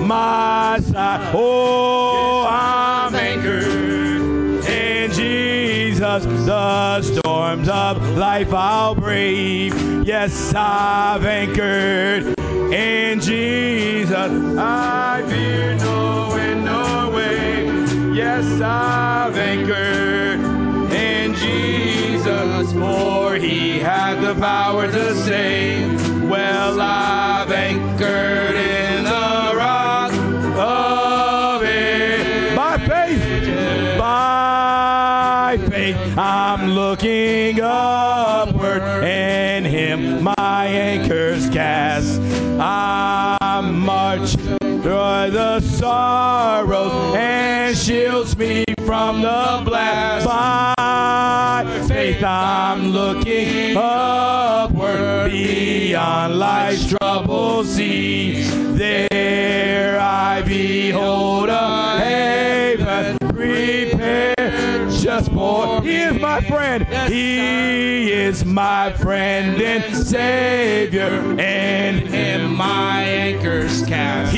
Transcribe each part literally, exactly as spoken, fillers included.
my side. Oh, I'm anchored in Jesus. The storms of life I'll brave. Yes, I've anchored in Jesus. I fear no wind nor wave. Yes, I've anchored in Jesus, for he had the power to save. Well, I've anchored in the rock of it. By faith, by faith, I'm looking upward, in him my anchor's cast. I'm marching through the sorrows and shields me from the blast. By faith I'm looking upward, beyond life's troubled sea. There I behold a haven prepared just for. He is my friend. He is my friend and Savior. In him my anchor's cast.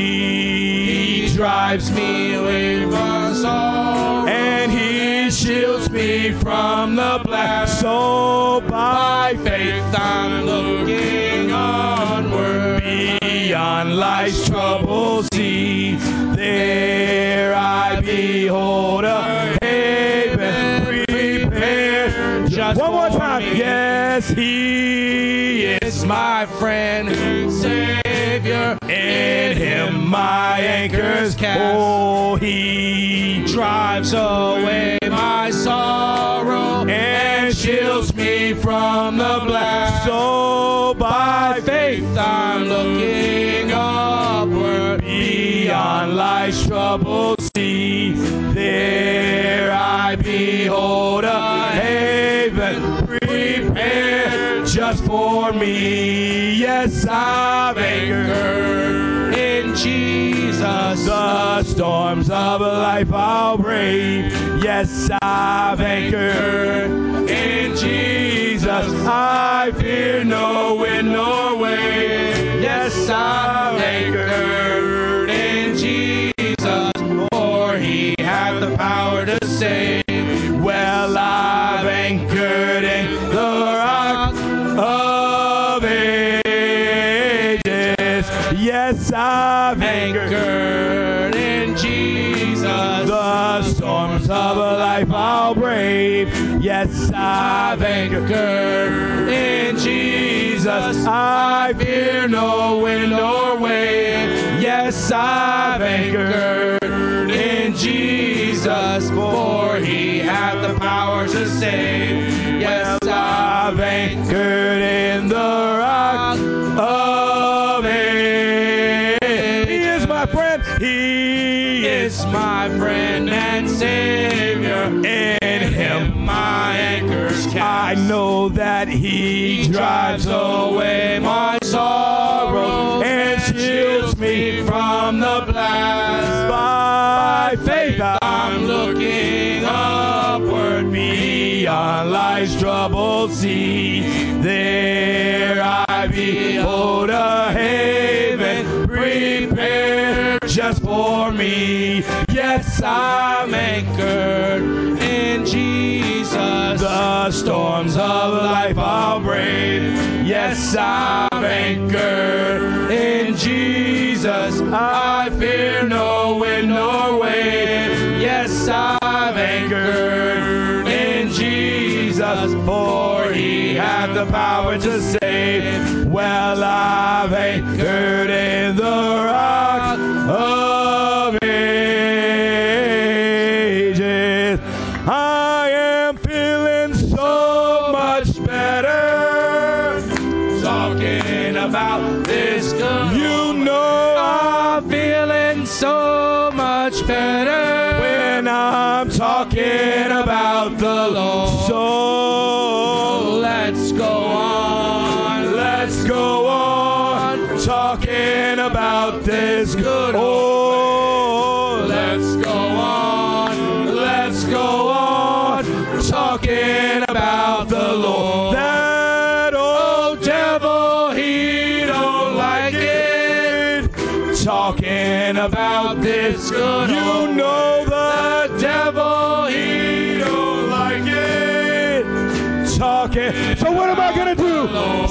He drives me away from sorrow, and he shields me from the blast. So by faith I'm looking onward, beyond life's troubled sea. There I behold a haven prepared just one more time. Me. Yes, he is my friend and Savior. In him my anchor's cast. Oh, he drives away my sorrow and shields me from the blast. So by faith I'm looking upward, beyond life's troubled sea. There I behold a haven prepared just for me. Yes, I've anchored in Jesus. The storms of life I'll brave. Yes, I've anchored in Jesus. I fear no wind nor wave. Yes, I've anchored in Jesus, for he hath the power to save. Well, I've anchored in the rock of ages. Yes, I've anchored in Jesus. The storms of life I'll brave. Yes, I've anchored in Jesus. I fear no wind nor wave. Yes, I've anchored in Jesus, for he hath the power to save. Yes, I've anchored in the rock of ages. He is my friend. He is my friend and Savior. In him my anchor's cast. I know that he drives away my sorrow and shields me from the blast. By faith I'm looking upward, beyond life's troubled sea. There I behold a haven prepared just for me. Yes, I'm anchored in Jesus. The storms of life I'll brave. Yes, I'm anchored in Jesus. I fear no wind nor wave. Yes, I've anchored in Jesus, for he hath the power to save. Well, I've anchored in the rock of ages. I am feeling so much better talking about this good. You know I'm feeling so much better when I'm talking about the Lord. So let's go on, let's go on talking about this good. Oh, let's go on, let's go on talking about the Lord. That old devil, he don't like it. Talk talking about this good. You know the devil, he don't like it. Talking. So what am I gonna do?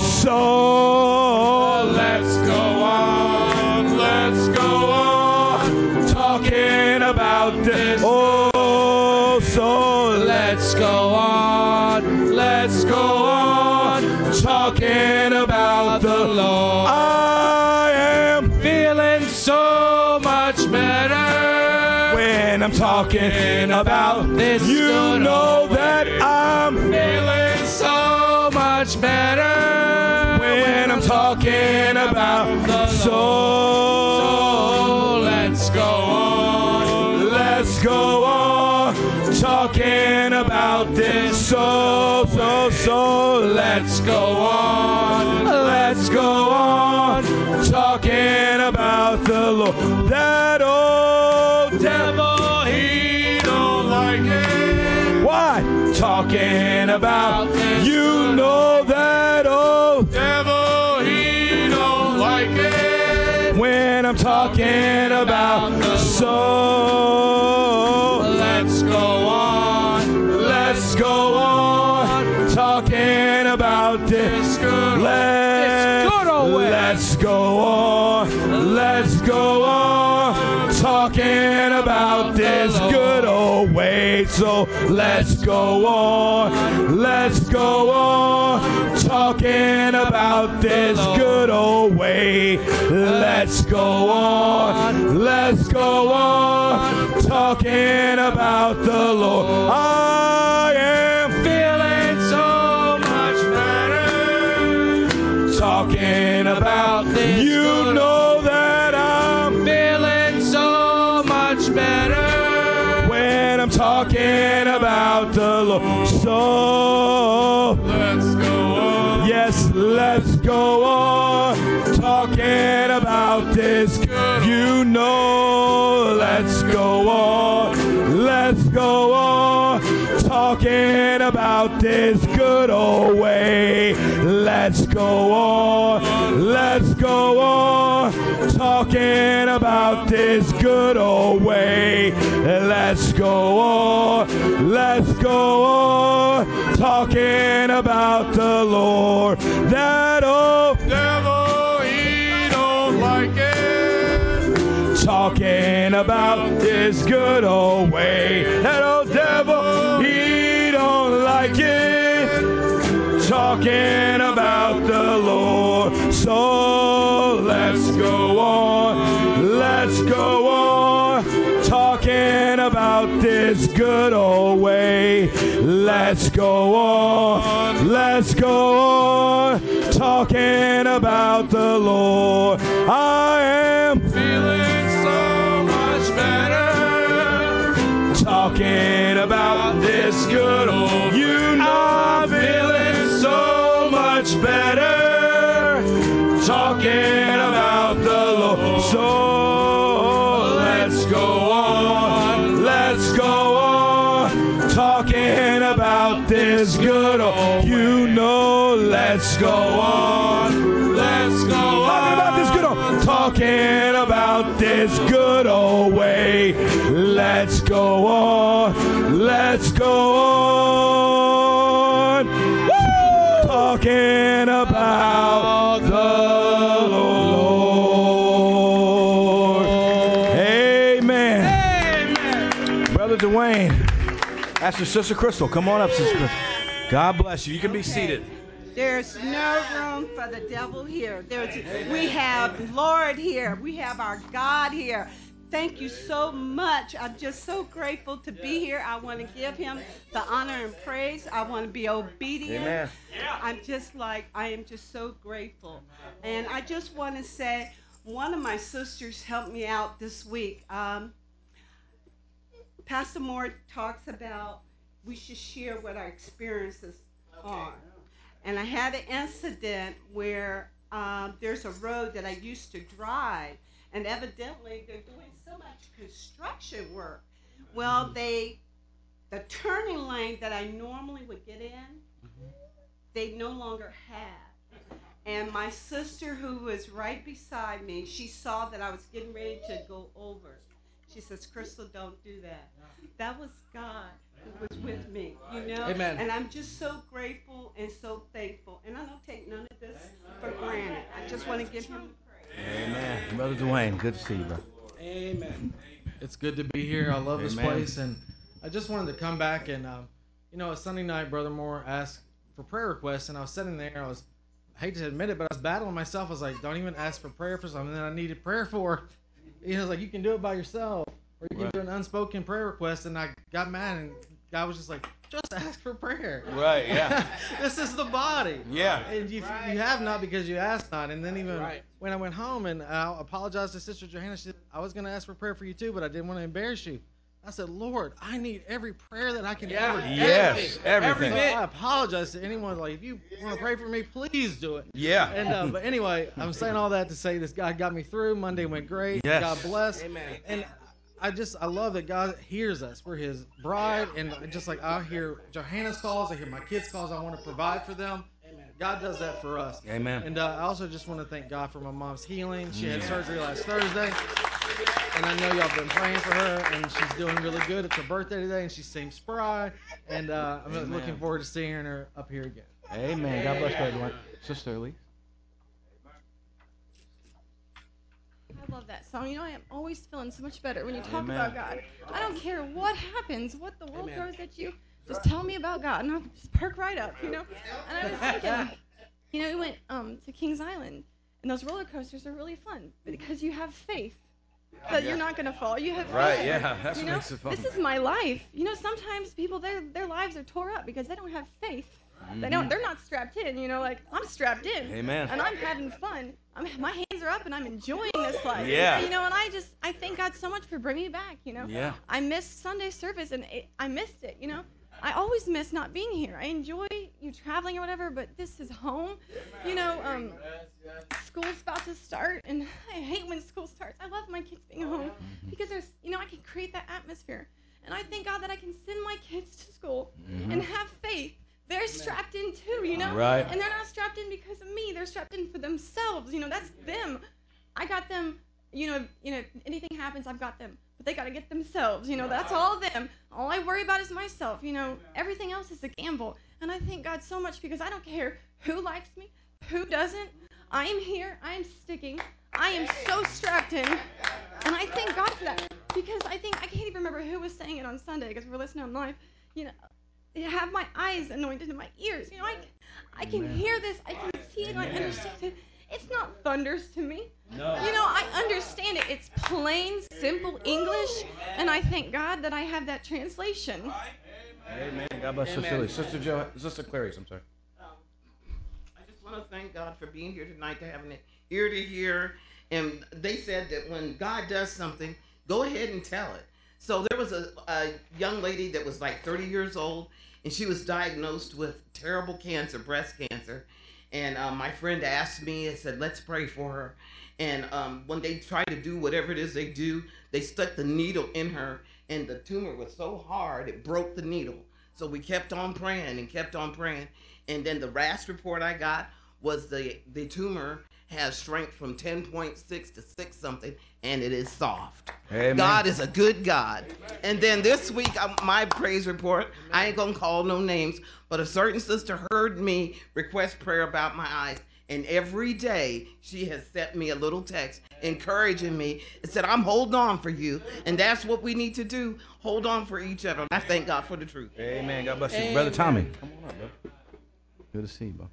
So let's go on. Let's go on. Talking about this. Oh, so let's go on. Let's go on. Talking about the Lord. I am feeling so much better when I'm talking about this. You know that I'm feeling so much better when I'm talking about the soul. So let's go on. Let's go on. Talking about this soul. So, so let's go on. Let's go on. Talking about the Lord. That old devil, he don't like it. Why? Talking about this. You know that old devil, he don't like it. When I'm talking about the soul. Let's go on. Let's go on. Talking about this good. Let's, good old way. Let's go on. Let's go on. Talking about this good old way. So let's go on. Let's go on. Talking about this good old way. Let's go on. Let's go on. Talking about the Lord. I am feeling so much better. Talking about this. You know that I'm feeling so much better when I'm talking about the Lord. So let's go on. Yes, let's go on. Talking about this. You know, let's go on. Let's go on. Talking about this good old way. Let's go on. Let's go on. Talking about this good old way. Let's go on. Let's go on. Talking about the Lord. That old devil, he don't like it. Talking about this good old way. That old devil, he don't like it. Talking about the Lord. So let's go on. Let's go on. Talking about this good old way. Let's go on. Let's go on. Talking about the Lord. I am feeling so much better. Talking about this good old. You know I'm feeling so much better. Talking about the Lord. So let's go on. Let's go on. Talking about this good old. You know, let's go on. Let's go on. Talking about this good old. Talking about this good old way. Let's go on. Let's go on. Woo! Talking about the Lord. Amen. Amen. Brother Dwayne. Pastor Sister Crystal, come on up, Sister Crystal. God bless you. You can be seated. There's no room for the devil here. There's, we have Lord here. We have our God here. Thank you so much. I'm just so grateful to be here. I want to give him the honor and praise. I want to be obedient. Amen. I'm just like, I am just so grateful. And I just want to say, one of my sisters helped me out this week. Um, Pastor Moore talks about we should share what our experiences are. And I had an incident where um, there's a road that I used to drive, and evidently they're doing so much construction work. Well, they, the turning lane that I normally would get in, they no longer have. And my sister, who was right beside me, she saw that I was getting ready to go over. She says, Crystal, don't do that. That was God who was with me, you know? Amen. And I'm just so grateful and so thankful. And I don't take none of this for granted. I just want to give him praise. Amen. Brother Dwayne, good to see you, bro. Amen. It's good to be here. I love Amen. this place. And I just wanted to come back and, um, you know, Sunday night, Brother Moore asked for prayer requests. And I was sitting there. I was, I hate to admit it, but I was battling myself. I was like, don't even ask for prayer for something that I needed prayer for. You know, I was like, you can do it by yourself. Or you can Right. do an unspoken prayer request. And I got mad, and God was just like, just ask for prayer. Right, yeah. This is the body. Yeah. And you, you have not because you ask not. And then even right. when I went home and I apologized to Sister Johanna, she said, I was going to ask for prayer for you too, but I didn't want to embarrass you. I said, Lord, I need every prayer that I can yeah. ever get. Yes, everything. So I apologize to anyone. Like, if you want to pray for me, please do it. Yeah. And uh, but anyway, I'm saying all that to say this God got me through. Monday went great. Yes. God bless. Amen. And I just, I love that God hears us. We're His bride. And just like I hear Johanna's calls, I hear my kids' calls, I want to provide for them. God does that for us. Amen. And uh, I also just want to thank God for my mom's healing. She had surgery last Thursday. And I know y'all have been praying for her, and she's doing really good. It's her birthday today, and she seems spry. And uh, I'm Amen. looking forward to seeing her up here again. Amen. God bless Brother Dwayne. Sister Elise. I love that song. You know, I am always feeling so much better when you talk Amen. about God. I don't care what happens, what the world Amen. throws at you. Just tell me about God, and I'll just perk right up, you know? And I was thinking, you know, we went um, to Kings Island, and those roller coasters are really fun because you have faith that yeah. you're not going to fall. You have faith. Right, yeah. That's you what know, makes it fun. this is my life. You know, sometimes people, their their lives are tore up because they don't have faith. Mm-hmm. They don't. They're not strapped in. You know, like I'm strapped in. Amen. And I'm having fun. I'm, my hands are up, and I'm enjoying this life. Yeah. You know, and I just I thank God so much for bringing me back. You know. Yeah. I missed Sunday service, and it, I missed it. You know. I always miss not being here. I enjoy you traveling or whatever, but this is home. You know, um, school's about to start, and I hate when school starts. I love my kids being home because there's, you know, I can create that atmosphere. And I thank God that I can send my kids to school mm-hmm. and have faith. They're strapped in too, you know? Right. And they're not strapped in because of me. They're strapped in for themselves. You know, that's them. I got them, you know, you know, if anything happens, I've got them. But they got to get themselves, you know, that's all them. All I worry about is myself, you know. Everything else is a gamble. And I thank God so much because I don't care who likes me, who doesn't. I am here. I am sticking. I am so strapped in. And I thank God for that because I think, I can't even remember who was saying it on Sunday because we're listening on live. You know, have my eyes anointed in my ears. You know, I, I can Amen. hear this. I can see it. I understand it. It's not thunders to me. No. You know, I understand it. It's plain, simple English, and I thank God that I have that translation. Amen. God bless Sister Elise. Sister Joe, Sister Clarice, I'm sorry. Um, I just want to thank God for being here tonight, to having it ear to hear. And they said that when God does something, go ahead and tell it. So there was a, a young lady that was like thirty years old, and she was diagnosed with terrible cancer, breast cancer. And um, my friend asked me and said, let's pray for her. And um, when they try to do whatever it is they do, they stuck the needle in her, and the tumor was so hard it broke the needle. So we kept on praying and kept on praying. And then the last report I got was the, the tumor has shrank from ten point six to six something, and it is soft. Amen. God is a good God. And then this week, um, my praise report, I ain't going to call no names, but a certain sister heard me request prayer about my eyes. And every day she has sent me a little text encouraging me and said, I'm holding on for you. And that's what we need to do. Hold on for each other. I thank God for the truth. Amen. God bless you. Amen. Brother Tommy. Come on up, bro. Good to see you, bro.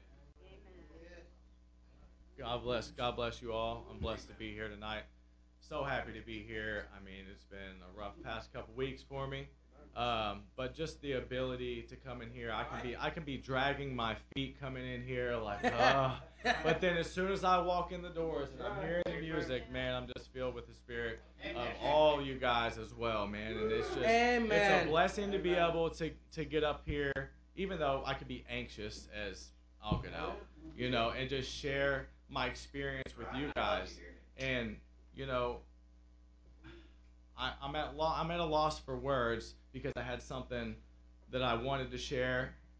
God bless. God bless you all. I'm blessed to be here tonight. So happy to be here. I mean, it's been a rough past couple weeks for me. Um, but just the ability to come in here, I can be I can be dragging my feet coming in here like, uh, but then as soon as I walk in the doors and I'm hearing the music, man, I'm just filled with the spirit of all you guys as well, man. And it's just Amen. it's a blessing to be able to to get up here, even though I could be anxious as I'll get out, you know, and just share my experience with you guys. And you know, I, I'm at lo- I'm at a loss for words because I had something that I wanted to share,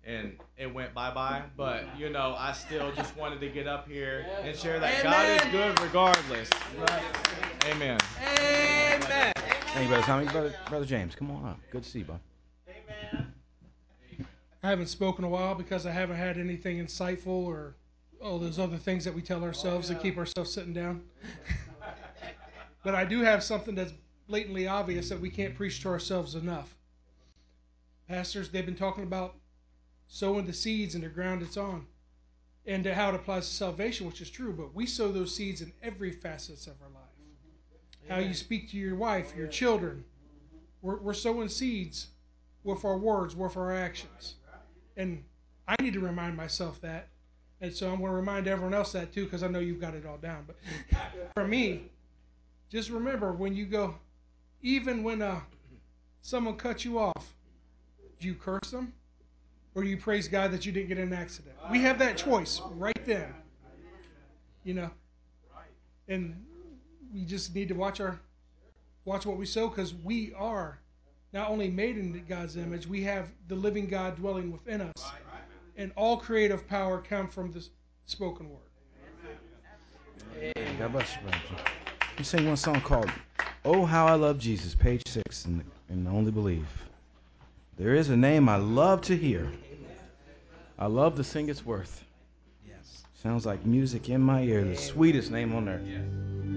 and it went bye-bye. But, you know, I still just wanted to get up here and share that Amen. God is good regardless. Right. Amen. Amen. Hey, Brother Tommy, Brother, Brother James, come on up. Good to see you, bud. Amen. I haven't spoken a while because I haven't had anything insightful or all those other things that we tell ourselves oh, yeah. to keep ourselves sitting down. But I do have something that's blatantly obvious that we can't preach to ourselves enough. Pastors, they've been talking about sowing the seeds in the ground it's on and how it applies to salvation, which is true, but we sow those seeds in every facet of our life. How you speak to your wife, your children. We're, we're sowing seeds with our words, with our actions. And I need to remind myself that. And so I'm going to remind everyone else that too, because I know you've got it all down. But for me, just remember when you go, even when uh, someone cuts you off, do you curse them? Or do you praise God that you didn't get in an accident? We have that choice right then. You know. And we just need to watch our watch what we sow, because we are not only made in God's image, we have the living God dwelling within us. And all creative power comes from the spoken word. God bless you, brother. You sing one song called "Oh How I Love Jesus," page six, and and Only Believe. There is a name I love to hear. I love to sing its worth. Yes. Sounds like music in my ear. The sweetest name on earth. Yes.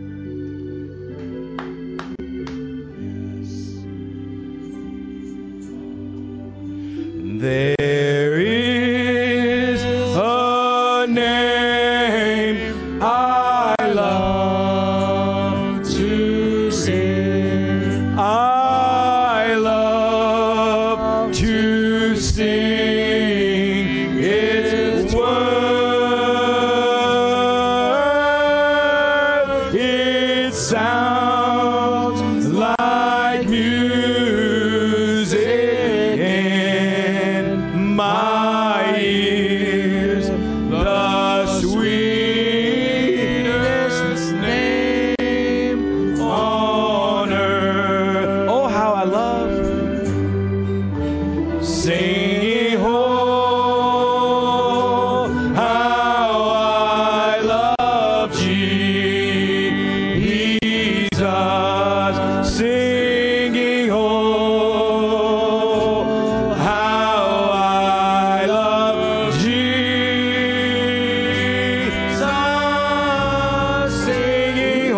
There is a name I love to sing. I love to sing its word. It sounds like music in my ears, the sweetest name on earth. Oh, how I love singing, oh, how I love Jesus, singing, oh, how I love Jesus, singing,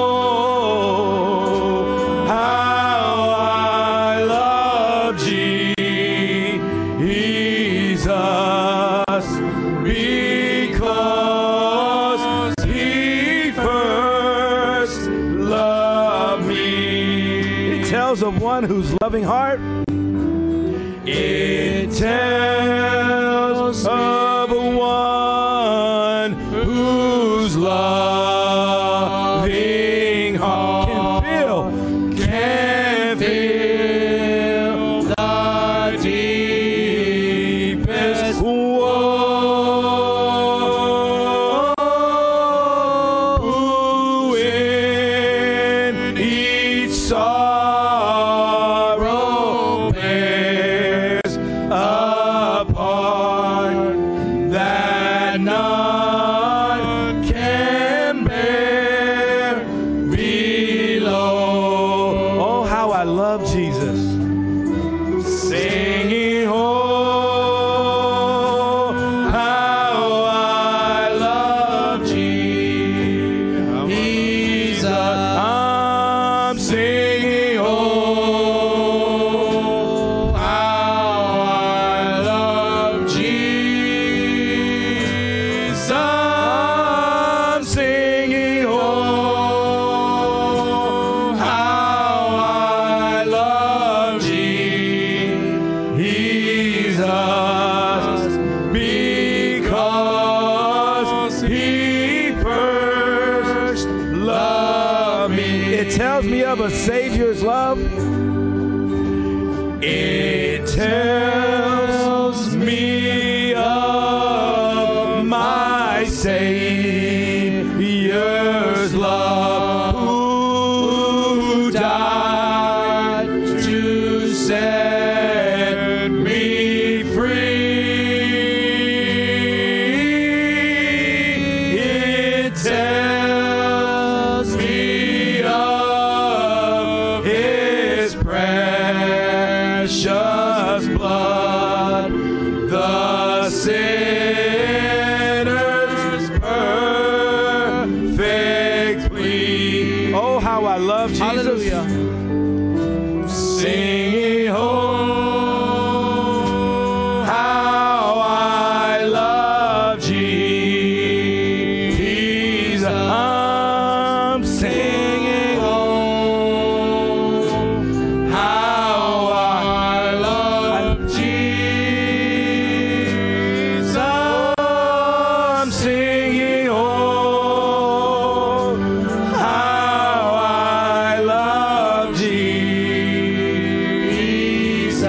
oh, how I love Jesus, because he first loved me. It tells of one whose loving heart. It tells of one whose loving heart can feel, can feel the deepest woe. Who in each sorrow bears a part that none can bear below. Oh, how I love Jesus. Singing, oh, how I love Jesus. I'm singing, oh, how I love Jesus. I'm singing, oh, how I love Jesus, because he first loved me. It tells me of a Savior's love. It tells me of my Savior's love, who died to set me free. Oh, how I love Jesus. Hallelujah. Singing, oh, how I love Jesus. I'm singing, oh, how I love Jesus. I'm singing, oh, how I love Jesus,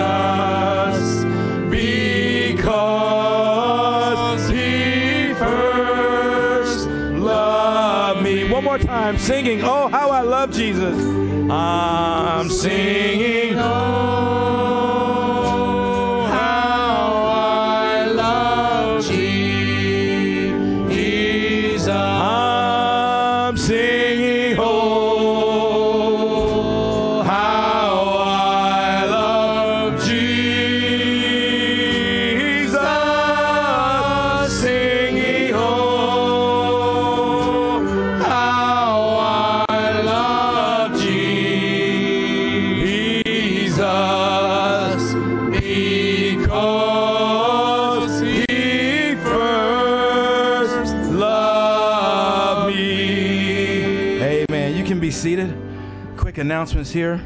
because he first loved me. One more time, singing, oh, how I love Jesus. I'm singing, oh, how I love Jesus. I'm singing, oh, how I love Jesus. Singing, oh, how I love Jesus, because he first loved me. Amen. You can be seated. Quick announcements here.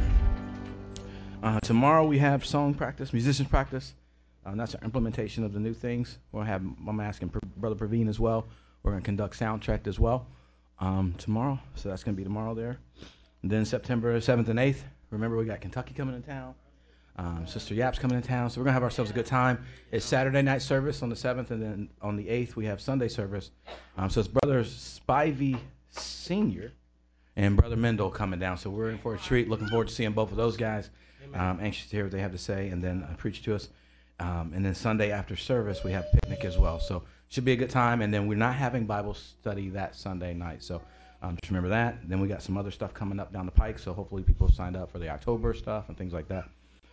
Uh, tomorrow we have song practice, musicians practice. Um, that's our implementation of the new things. We'll have, I'm asking Brother Praveen as well. We're going to conduct sound check as well um, tomorrow. So that's going to be tomorrow there. And then September seventh and eighth, remember we got Kentucky coming in town. Um, Sister Yap's coming in town. So we're going to have ourselves a good time. It's Saturday night service on the seventh, and then on the eighth we have Sunday service. Um, so it's Brother Spivey Senior and Brother Mendel coming down. So we're in for a treat. Looking forward to seeing both of those guys. Um, anxious to hear what they have to say and then uh, preach to us. Um, and then Sunday after service, we have picnic as well. So should be a good time. And then we're not having Bible study that Sunday night. So um, just remember that. Then we got some other stuff coming up down the pike. So hopefully people signed up for the October stuff and things like that.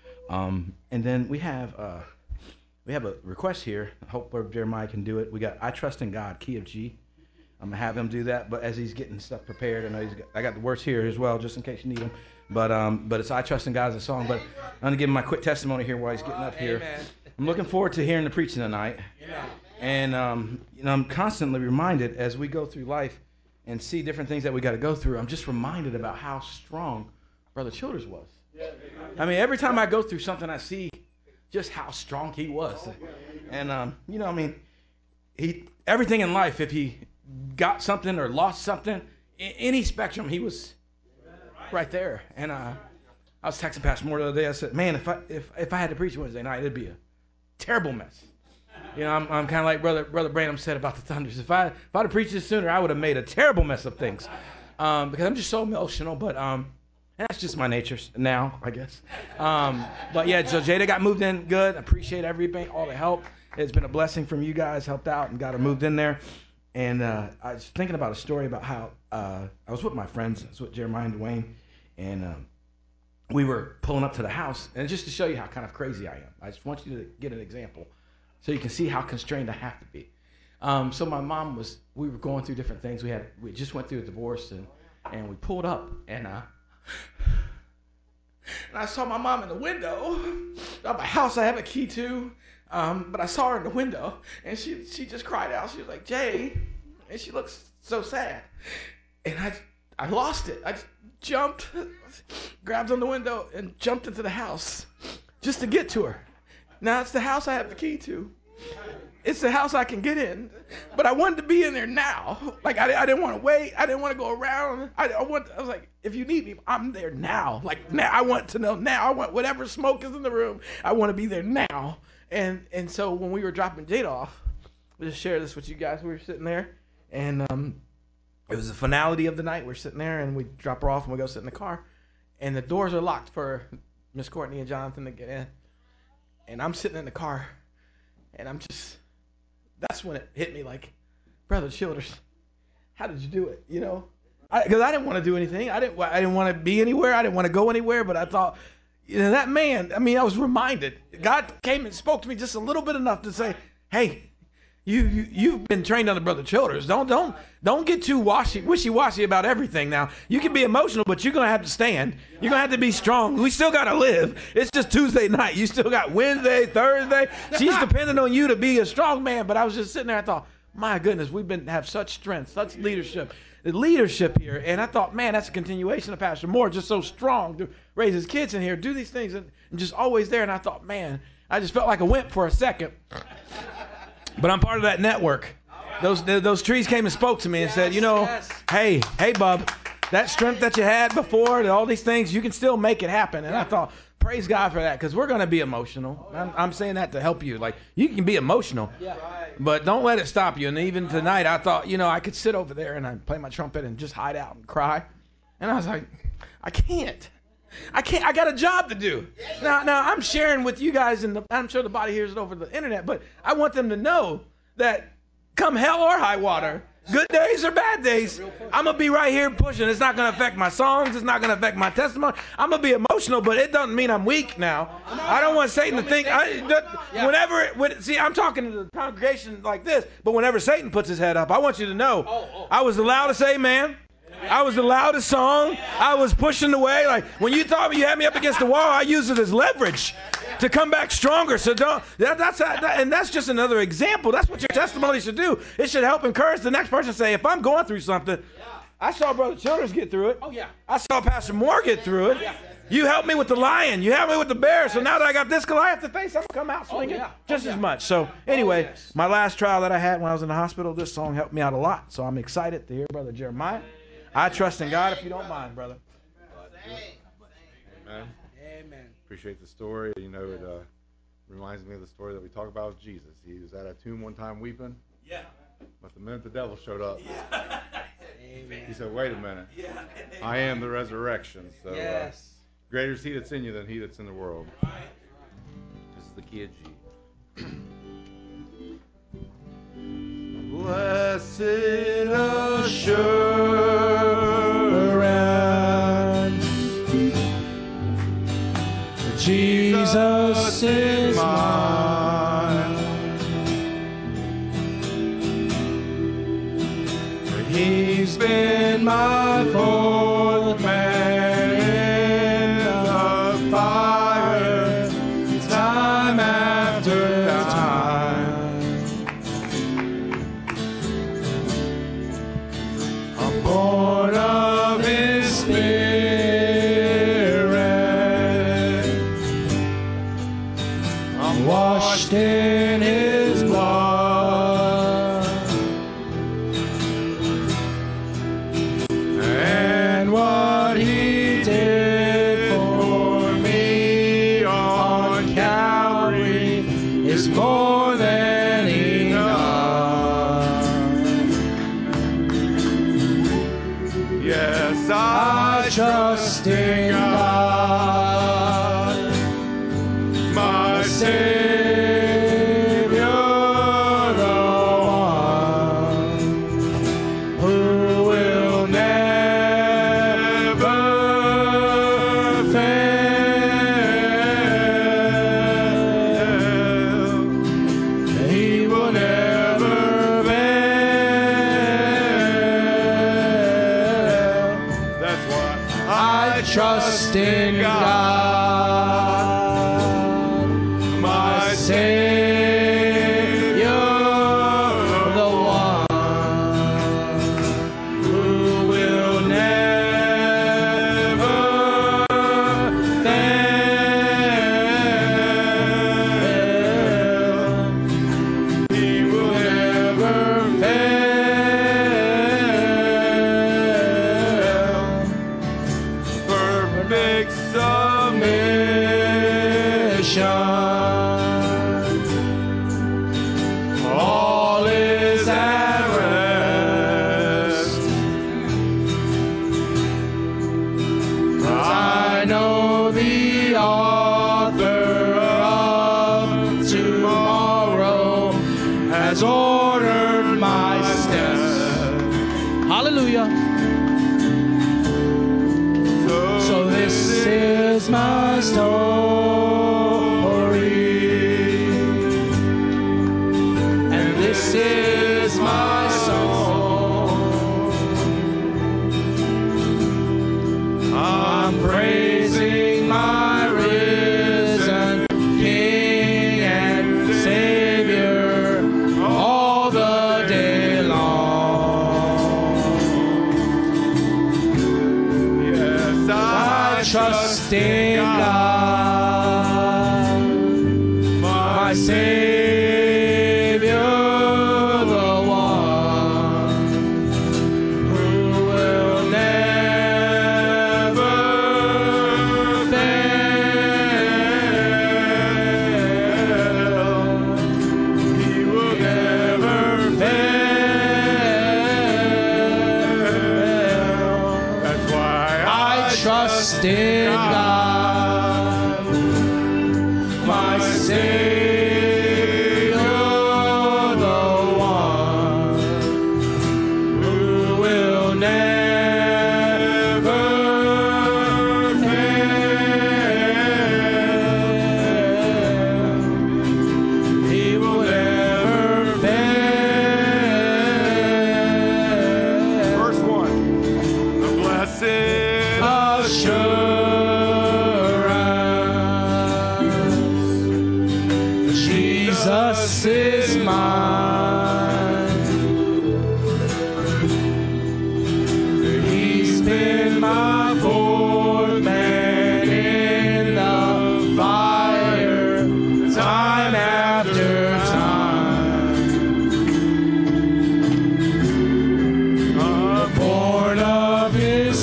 Um, and then we have uh, we have a request here. I hope Jeremiah can do it. We got I Trust in God, Key of G. I'm going to have him do that. But as he's getting stuff prepared, I know he's got, I got the words here as well, just in case you need them. But um, but it's I Trust in God as a song. But I'm going to give him my quick testimony here while he's getting up here. Amen. I'm looking forward to hearing the preaching tonight. Yeah. And um, you know, I'm constantly reminded as we go through life and see different things that we got to go through, I'm just reminded about how strong Brother Childers was. I mean, every time I go through something, I see just how strong he was. And, um, you know, I mean, he everything in life, if he got something or lost something, in any spectrum, he was right there. And uh, I was texting Pastor Moore the other day. I said, man, if I if if I had to preach Wednesday night, it'd be a terrible mess. You know, I'm I'm kind of like Brother Brother Branham said about the Thunders. If I if I'd have preached this sooner, I would have made a terrible mess of things, um, because I'm just so emotional. But um, and that's just my nature now, I guess. Um, but yeah, so Jada got moved in good. I appreciate everything, all the help. It's been a blessing from you guys. Helped out and got her moved in there. And uh, I was thinking about a story about how uh, I was with my friends. I was with Jeremiah and Dwayne, and um, we were pulling up to the house. And just to show you how kind of crazy I am, I just want you to get an example so you can see how constrained I have to be. Um, so my mom was, we were going through different things. We had, we just went through a divorce, and, and we pulled up, and uh, and I saw my mom in the window of a house I have a key to. Um, but I saw her in the window, and she she just cried out. She was like, Jay, and she looks so sad. And I I lost it. I just jumped, grabbed on the window, and jumped into the house just to get to her. Now, it's the house I have the key to. It's the house I can get in. But I wanted to be in there now. Like, I, I didn't want to wait. I didn't want to go around. I, I, want, I was like, if you need me, I'm there now. Like, now. I want to know now. I want whatever smoke is in the room. I want to be there now. And and so when we were dropping Jade off, I'll just share this with you guys. We were sitting there, and um, it was the finality of the night. We're sitting there, and we drop her off, and we go sit in the car. And the doors are locked for Miss Courtney and Jonathan to get in. And I'm sitting in the car, and I'm just, that's when it hit me like, Brother Childers, how did you do it? You know, because I, I didn't want to do anything. I didn't I didn't want to be anywhere. I didn't want to go anywhere, but I thought, you know, that man, I mean, I was reminded. God came and spoke to me just a little bit enough to say, hey, You, you you've been trained under Brother Childers. Don't don't don't get too washy wishy-washy about everything now. You can be emotional, but you're gonna have to stand. You're gonna have to be strong. We still gotta live. It's just Tuesday night. You still got Wednesday, Thursday. She's depending on you to be a strong man. But I was just sitting there, I thought, my goodness, we've been have such strength, such leadership. The leadership here. And I thought, man, that's a continuation of Pastor Moore, just so strong to raise his kids in here, do these things, and, and just always there. And I thought, man, I just felt like a wimp for a second. But I'm part of that network. Those those trees came and spoke to me and yes, said, you know, yes. hey, hey, bub, that strength that you had before and all these things, you can still make it happen. And I thought, praise God for that, because we're going to be emotional. I'm, I'm saying that to help you. Like, you can be emotional, but don't let it stop you. And even tonight, I thought, you know, I could sit over there and I'd play my trumpet and just hide out and cry. And I was like, I can't. I can't. I got a job to do. Now, now I'm sharing with you guys, and I'm sure the body hears it over the internet, but I want them to know that come hell or high water, good days or bad days, I'm going to be right here pushing. It's not going to affect my songs. It's not going to affect my testimony. I'm going to be emotional, but it doesn't mean I'm weak now. I don't want Satan to think, I, whenever, when, see, I'm talking to the congregation like this, but whenever Satan puts his head up, I want you to know, I was the loudest amen. I was the loudest song. I was pushing away. Like, when you thought you had me up against the wall, I used it as leverage to come back stronger. So don't, that, that's, that, and that's just another example. That's what your testimony should do. It should help encourage the next person to say, if I'm going through something, I saw Brother Childers get through it. Oh, yeah. I saw Pastor Moore get through it. Yeah. You helped me with the lion. You helped me with the bear. So now that I got this Goliath to face, I'm going to come out swinging oh, yeah. just oh, yeah. as much. So anyway, oh, yes. my last trial that I had when I was in the hospital, this song helped me out a lot. So I'm excited to hear Brother Jeremiah. I trust in God, if you don't mind, brother. Amen. Amen. Appreciate the story. You know, it uh, reminds me of the story that we talk about with Jesus. He was at a tomb one time weeping. Yeah. But the minute the devil showed up, yeah. he said, wait a minute. Yeah. I am the resurrection. So yes. uh, greater is he that's in you than he that's in the world. Right. This is the key of G. Blessed assurance, Jesus is mine. He's been my fourth man in the fire, time after time. Born of his Spirit, I'm washed in his blood, and what he did for me on Calvary is more than enough. Yes, I trust in God, my Savior, the one who will never fail. He will never fail. That's why I trust in God, my Savior, the one who will never fail. He will never fail. Perfect submission, all is at rest. 'Cause I know the author of tomorrow has ordered my steps. Hallelujah. So this is my story, and this I'm praising my risen King and Savior all the day long. Yes, I trust in God, my Savior, the one who will never fail. He will never fail. that's why I trust in God, my Savior, the one who will never fail. He will never fail. Verse one. The blessed assurance, Jesus is mine. He's been my fourth man in the fire, time after time. I'm born of His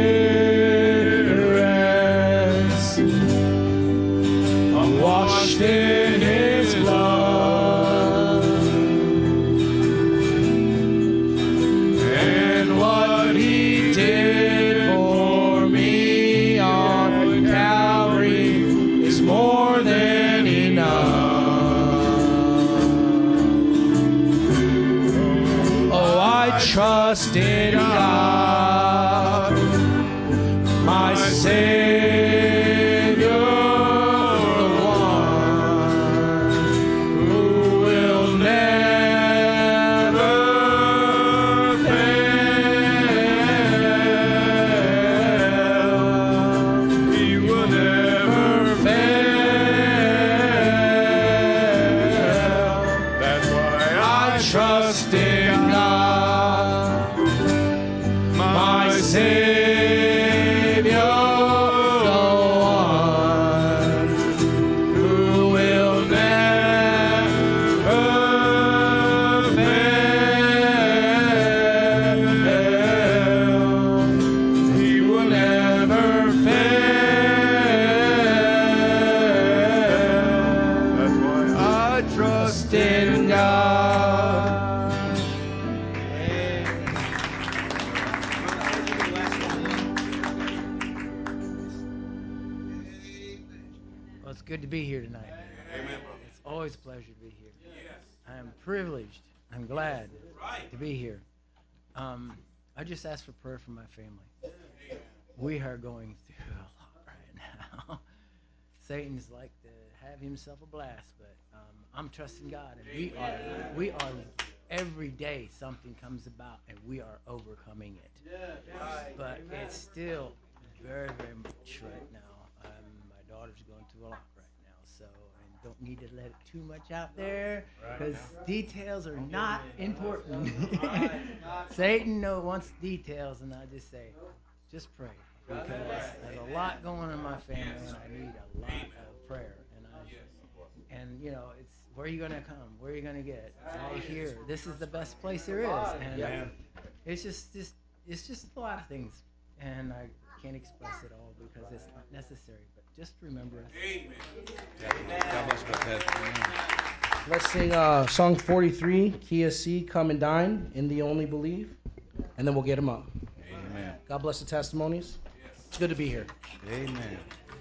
Spirit, I'm washed in His blood, and what He did for me on Calvary is more than enough. Oh, I trust in God, my Savior, the one who will never fail. He will never fail. That's why I trust in God, my Savior, the one who will never fail. He will never fail. That's why I Trust in God. Well, it's good to be here tonight. Amen. It's always a pleasure to be here. I am privileged. I'm glad to be here. Um, I just asked for prayer for my family. We are going through a lot right now. Satan's like to have himself a blast, but um, I'm trusting God, and we are. We are. Every day something comes about, and we are overcoming it. But it's still very, very much right now. Um, my daughter's going through a lot right now, so I don't need to let it too much out there because details are not important. Satan no wants details, and I just say, just pray, because there's a lot going on in my family, and I need a lot of prayer. And I, and you know, it's where are you gonna come? Where are you gonna get it? Right here. This is the best place there is, and um, it's just, just, it's just a lot of things, and I can't express it all because it's not necessary. But just remember us. Amen. God bless you, Ted. Let's sing uh, song forty-three, Kia C, Come and Dine, In the Only Believe, and then we'll get them up. Amen. God bless the testimonies. It's good to be here. Amen.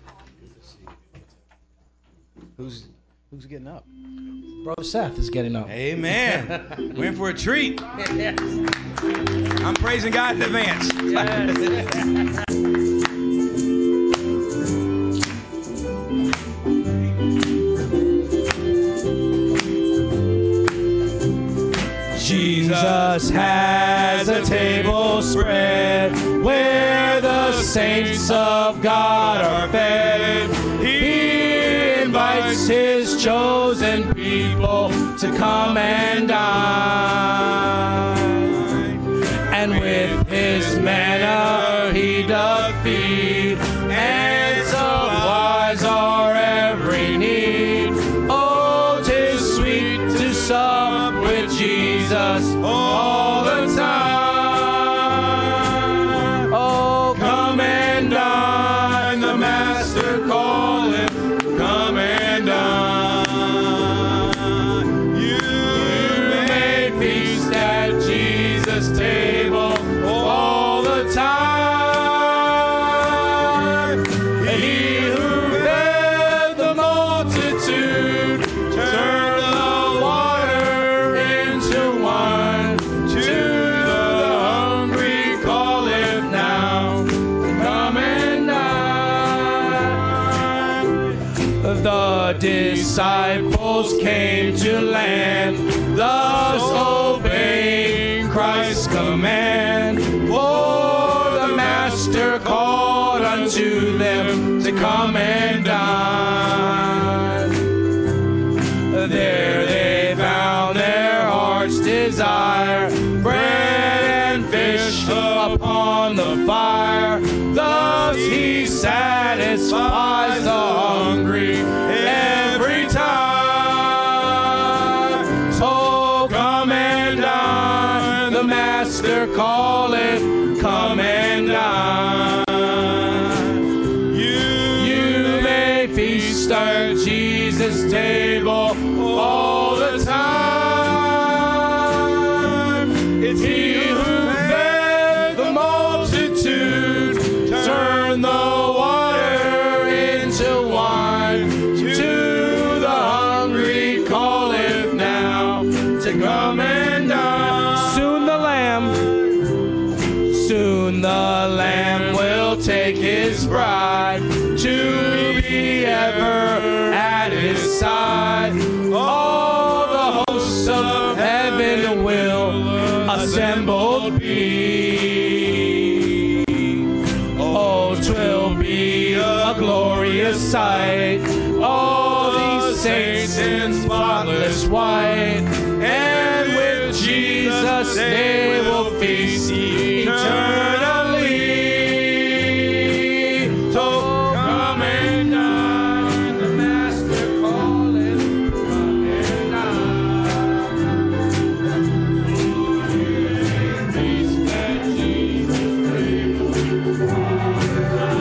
Who's who's getting up? Brother Seth is getting up. Amen. We're in for a treat. Yes. I'm praising God in advance. Yes. Jesus has a table spread where the saints of God are fed. He invites his chosen people to come and dine. And with his manna he doth feed, and supplies our every need. Oh, 'tis sweet to sup with Jesus all the time. Oh, come and dine, the Master calleth, come and dine. You may feast at Jesus' table all the time. He who fed the multitude turned the water into wine. To the hungry calleth now, come and dine. The disciples came to land, thus obeying Christ's command. For the Master called unto them to come and dine. There they found their heart's desire, bread and fish upon the fire. Thus he satisfies the hungry every time. So come and dine, the Master calleth, come and dine. You, you may feast at Jesus' table all the time. It's he who fed the multitude, turned the water into wine. To the hungry calleth now, to come and dine. Soon the Lamb, soon the Lamb will take his bride to be ever at his side. All the hosts of heaven will assembled be. Oh, 'twill be a glorious sight, all these saints in spotless white, and with Jesus they will feast eternally. So come and dine, the Master calleth, come and dine. Feast at Jesus' table all the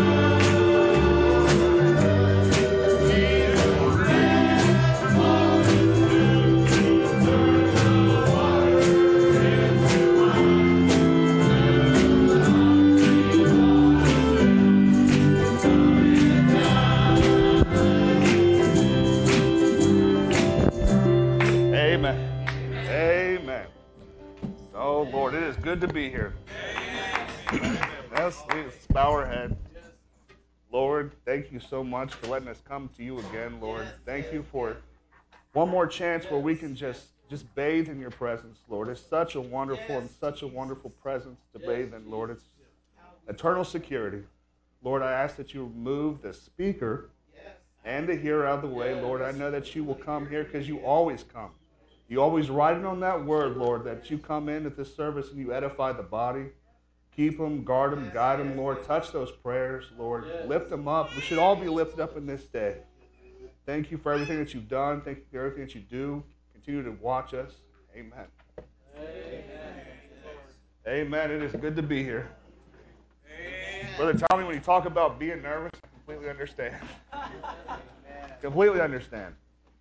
Amen. Amen. Oh, Lord, it is good to be here. Let's, let's bow our head. Lord, thank you so much for letting us come to you again, Lord. Thank you for one more chance where we can just, just bathe in your presence, Lord. It's such a wonderful and such a wonderful presence to bathe in, Lord. It's eternal security. Lord, I ask that you remove the speaker and the hearer out of the way, Lord. I know that you will come here because you always come. You always write it on that word, Lord, that you come in at this service and you edify the body. Keep them, guard them, guide them, Lord. Touch those prayers, Lord. Lift them up. We should all be lifted up in this day. Thank you for everything that you've done. Thank you for everything that you do. Continue to watch us. Amen. Amen. Amen. It is good to be here. Amen. Brother Tommy, when you talk about being nervous, I completely understand. Completely understand.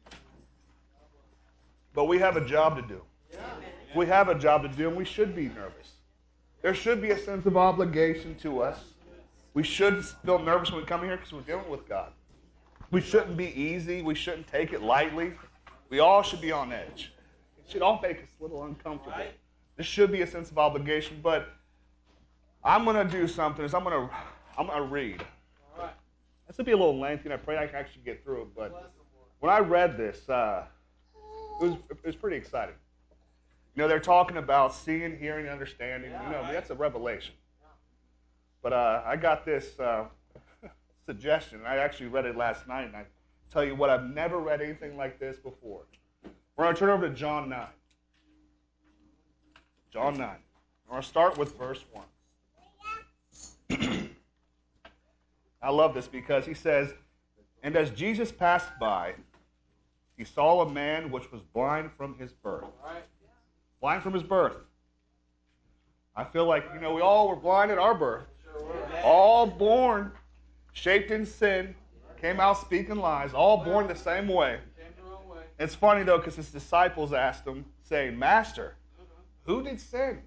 But we have a job to do. We have a job to do, and we should be nervous. There should be a sense of obligation to us. We should feel nervous when we come here because we're dealing with God. We shouldn't be easy. We shouldn't take it lightly. We all should be on edge. It should all make us a little uncomfortable. There should be a sense of obligation, but I'm going to do something. Is I'm going to I'm going to read. This will be a little lengthy, and I pray I can actually get through it. But when I read this, uh, it was it was pretty exciting. You know, they're talking about seeing, hearing, understanding. You know, that's a revelation. But uh, I got this uh, suggestion. I actually read it last night, and I tell you what, I've never read anything like this before. We're going to turn over to John nine. John nine. I'm going to start with verse one. I love this because he says, "And as Jesus passed by, he saw a man which was blind from his birth." Blind from his birth. I feel like, you know, we all were blind at our birth. All born, shaped in sin, came out speaking lies, all born the same way. It's funny, though, because his disciples asked him, saying, "Master, who did sin?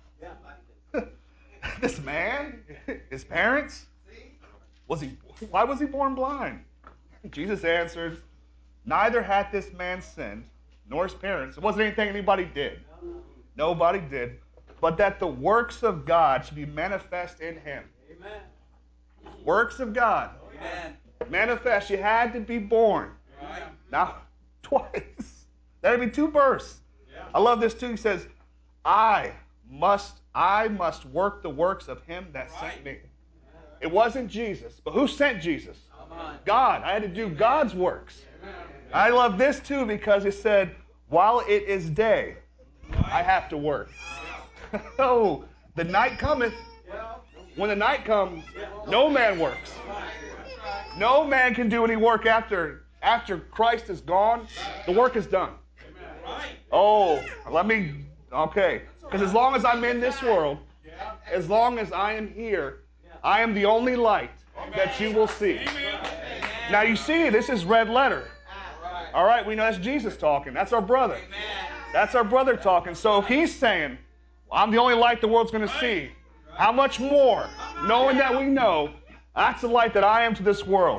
This man? His parents? Was he? Why was he born blind?" Jesus answered, "Neither hath this man sinned, nor his parents." It wasn't anything anybody did. Nobody did. "But that the works of God should be manifest in him." Amen. Works of God. Amen. Manifest. You had to be born. Right. Now, twice. That'd be two births. Yeah. I love this too. He says, I must, I must work the works of him that right. sent me. It wasn't Jesus, but who sent Jesus? God. I had to do God's works. I love this too because it said, while it is day, I have to work. Oh, the night cometh. When the night comes, no man works. No man can do any work after after Christ is gone. The work is done. Oh, let me, okay. Because as long as I'm in this world, as long as I am here, I am the only light that you will see. Now you see, this is red letter. All right, we know that's Jesus talking. That's our brother. That's our brother talking. So if he's saying, I'm the only light the world's going to see, how much more, knowing that we know, that's the light that I am to this world.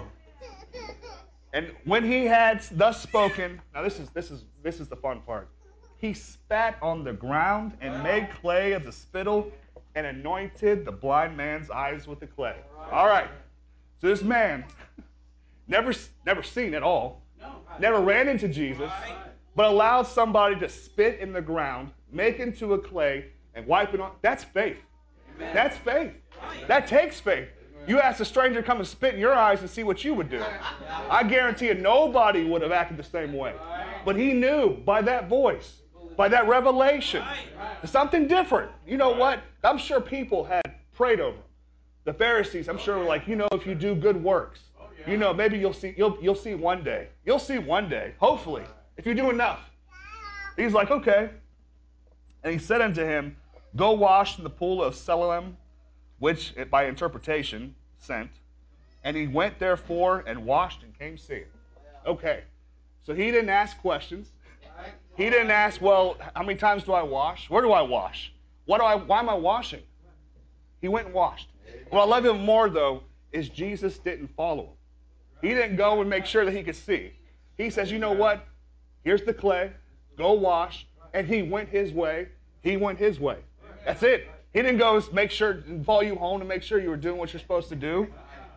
And when he had thus spoken, now this is this is this is the fun part. He spat on the ground and made clay of the spittle and anointed the blind man's eyes with the clay. All right. So this man, never never seen at all, never ran into Jesus, but allowed somebody to spit in the ground, make into a clay, and wipe it on. That's faith. That's faith. That takes faith. You ask a stranger to come and spit in your eyes and see what you would do. I guarantee you nobody would have acted the same way. But he knew by that voice, by that revelation, something different. You know what? I'm sure people had prayed over him. The Pharisees, I'm sure, were like, you know, if you do good works, you know, maybe you'll see you'll you'll see one day. You'll see one day, hopefully, if you do enough. He's like, okay. And he said unto him, go wash in the pool of Siloam, which by interpretation sent. And he went therefore and washed and came seeing. Okay. So he didn't ask questions. He didn't ask, well, how many times do I wash? Where do I wash? What do I why am I washing? He went and washed. What I love him more though is Jesus didn't follow him. He didn't go and make sure that he could see. He says, you know what? Here's the clay. Go wash. And he went his way. He went his way. That's it. He didn't go make sure and follow you home to make sure you were doing what you're supposed to do.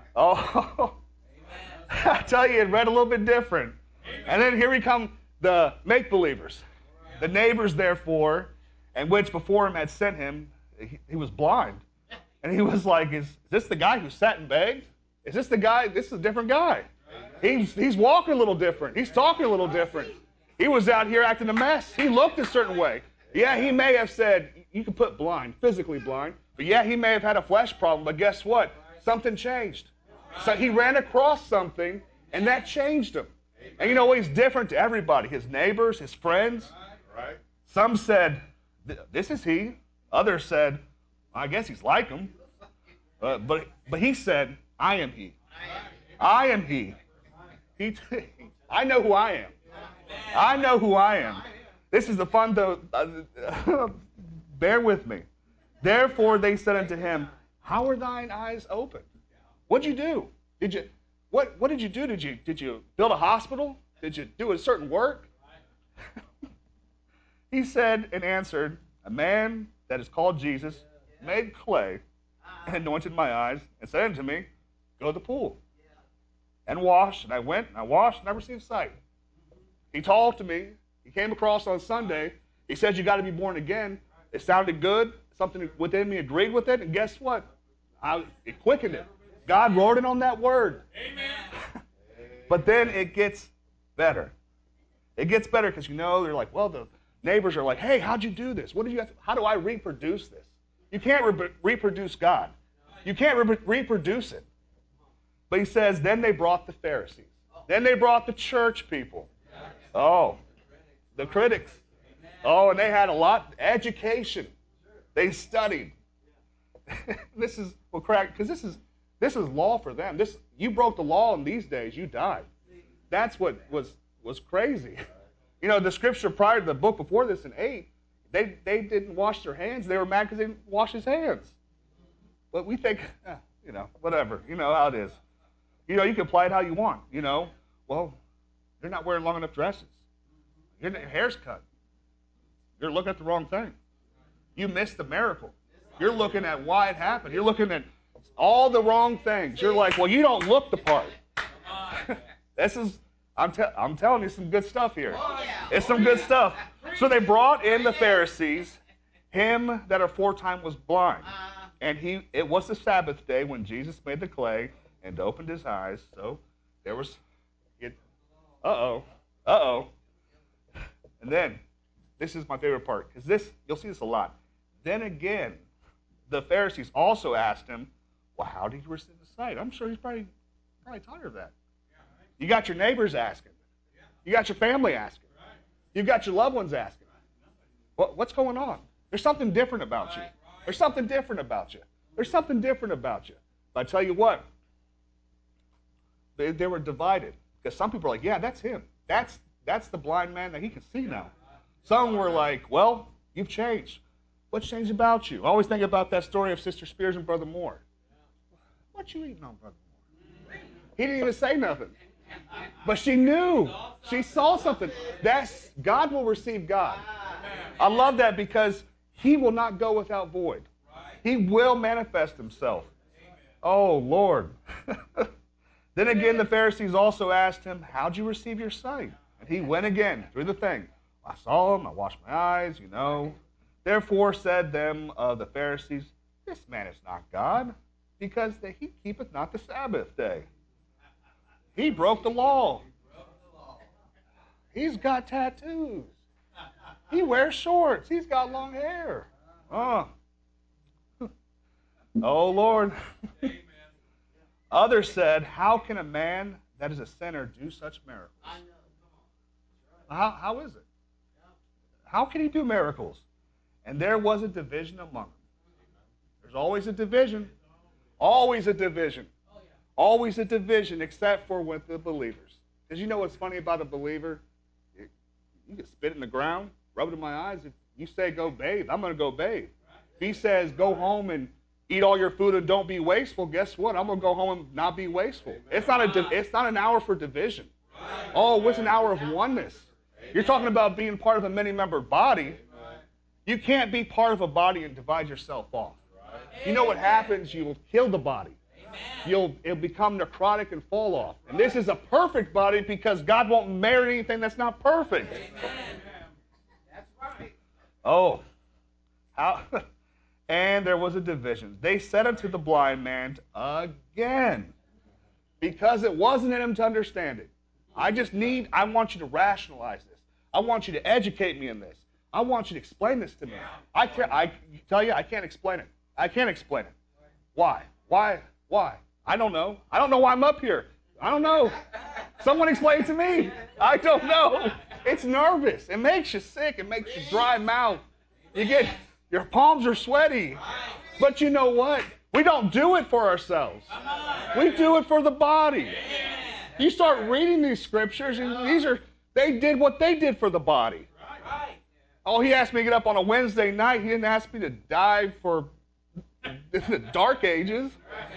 Oh, I tell you, it read a little bit different. And then here we come, the make-believers. The neighbors, therefore, and which before him had sent him, he, he was blind. And he was like, is, is this the guy who sat and begged? Is this the guy? This is a different guy. He's, he's walking a little different. He's talking a little different. He was out here acting a mess. He looked a certain way. Yeah, he may have said, you can put blind, physically blind. But yeah, he may have had a flesh problem. But guess what? Something changed. So he ran across something, and that changed him. And you know what? He's different to everybody. His neighbors, his friends. Some said, this is he. Others said, I guess he's like him. Uh, but, but he said, I am he. I am he. he I know who I am. I know who I am. This is the fun, though. Uh, bear with me. Therefore they said unto him, how are thine eyes opened? What'd you do? Did you what what did you do? Did you did you build a hospital? Did you do a certain work? He said and answered, a man that is called Jesus made clay and anointed my eyes and said unto me, go to the pool and wash. And I went and I washed and I received sight. He talked to me. He came across on Sunday. He said, you got to be born again. It sounded good. Something within me agreed with it. And guess what? I, it quickened him. God wrote it on that word. Amen. But then it gets better. It gets better because, you know, they're like, well, the neighbors are like, hey, how'd you do this? What did you have to, how do I reproduce this? You can't re- reproduce God. You can't re- reproduce it. But he says, then they brought the Pharisees. Then they brought the church people. Oh, the critics. Oh, and they had a lot, education. They studied. This is, well, crack, because this is, this is law for them. This, you broke the law in these days, you died. That's what was, was crazy. You know, the scripture prior to the book before this in eight, they, they didn't wash their hands. They were mad because they didn't wash his hands. But we think, eh, you know, whatever. You know how it is. You know, you can apply it how you want. You know, well, you're not wearing long enough dresses. Your hair's cut. You're looking at the wrong thing. You missed the miracle. You're looking at why it happened. You're looking at all the wrong things. You're like, well, you don't look the part. This is, I'm, te- I'm telling you some good stuff here. It's some good stuff. So they brought in the Pharisees, him that aforetime was blind. And he, it was the Sabbath day when Jesus made the clay and opened his eyes. So there was, it, uh-oh, uh-oh. And then, this is my favorite part, because this, you'll see this a lot. Then again, the Pharisees also asked him, well, how did you receive the sight? I'm sure he's probably, probably tired of that. You got your neighbors asking. You got your family asking. You've got your loved ones asking. What, what's going on? There's something different about you. There's something different about you. There's something different about you. But I tell you what, they, they were divided. Because some people are like, yeah, that's him. That's, that's the blind man that he can see now. Some were like, well, you've changed. What's changed about you? I always think about that story of Sister Spears and Brother Moore. What you eating on, Brother Moore? He didn't even say nothing. But she knew. She saw something. That's, God will receive God. I love that because he will not go without void. He will manifest himself. Oh, Lord. Then again, the Pharisees also asked him, how'd you receive your sight? And he went again through the thing. I saw him, I washed my eyes, you know. Therefore said them of the Pharisees, this man is not God, because that he keepeth not the Sabbath day. He broke the law. He's got tattoos. He wears shorts. He's got long hair. Oh, oh Lord. Others said, how can a man that is a sinner do such miracles? How, how is it? How can he do miracles? And there was a division among them. There's always a division. Always a division. Always a division, except for with the believers. Because you know what's funny about a believer? It, you can spit in the ground, rub it in my eyes. If you say go bathe, I'm going to go bathe. If he says go home and eat all your food and don't be wasteful, guess what? I'm going to go home and not be wasteful. It's not, a, it's not an hour for division. Oh, it's an hour of oneness. You're talking about being part of a many-membered body. You can't be part of a body and divide yourself off. You know what happens? You will kill the body. You'll it'll become necrotic and fall off. And this is a perfect body because God won't marry anything that's not perfect. That's right. Oh, how? And there was a division. They said unto the blind man again, because it wasn't in him to understand it. I just need, I want you to rationalize this. I want you to educate me in this. I want you to explain this to me. I can't, I tell you, I can't explain it. I can't explain it. Why? Why? Why? I don't know. I don't know why I'm up here. I don't know. Someone explain it to me. I don't know. It's nervous. It makes you sick. It makes you dry mouth. You get, your palms are sweaty. But you know what? We don't do it for ourselves. We do it for the body. You start reading these scriptures, and these are, they did what they did for the body. Oh, he asked me to get up on a Wednesday night. He didn't ask me to die for the dark ages.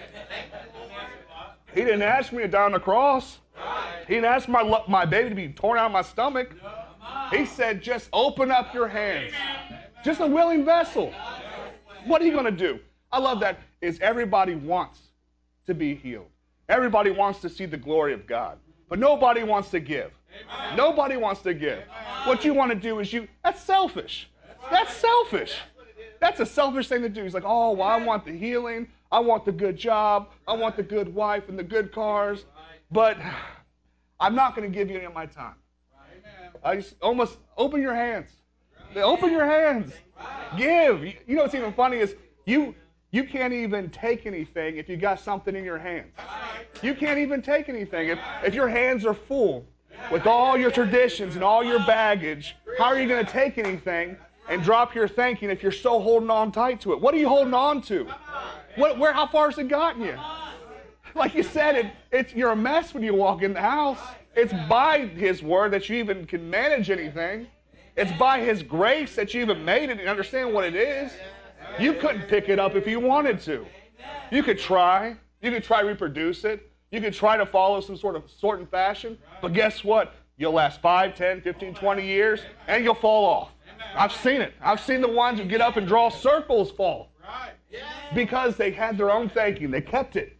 He didn't ask me to die on the cross. He didn't ask my, my baby to be torn out of my stomach. He said, just open up your hands. Just a willing vessel. What are you going to do? I love that is everybody wants to be healed. Everybody wants to see the glory of God. But nobody wants to give. Nobody wants to give. What you want to do is you, that's selfish. That's selfish. That's a selfish thing to do. He's like, oh, well, I want the healing. I want the good job. I want the good wife and the good cars. But I'm not going to give you any of my time. I just almost open your hands. Open your hands. Give. You know what's even funny is you you can't even take anything if you got something in your hands. You can't even take anything. If, if your hands are full with all your traditions and all your baggage, how are you going to take anything and drop your thinking if you're so holding on tight to it? What are you holding on to? What, where, how far has it gotten you? Like you said, it, it's, you're a mess when you walk in the house. It's by His Word that you even can manage anything. It's by His grace that you even made it and understand what it is. You couldn't pick it up if you wanted to. You could try. You could try to reproduce it. You could try to follow some sort of sort and fashion. But guess what? You'll last five, ten, fifteen, twenty years, and you'll fall off. I've seen it. I've seen the ones who get up and draw circles fall. Because they had their own thinking. They kept it.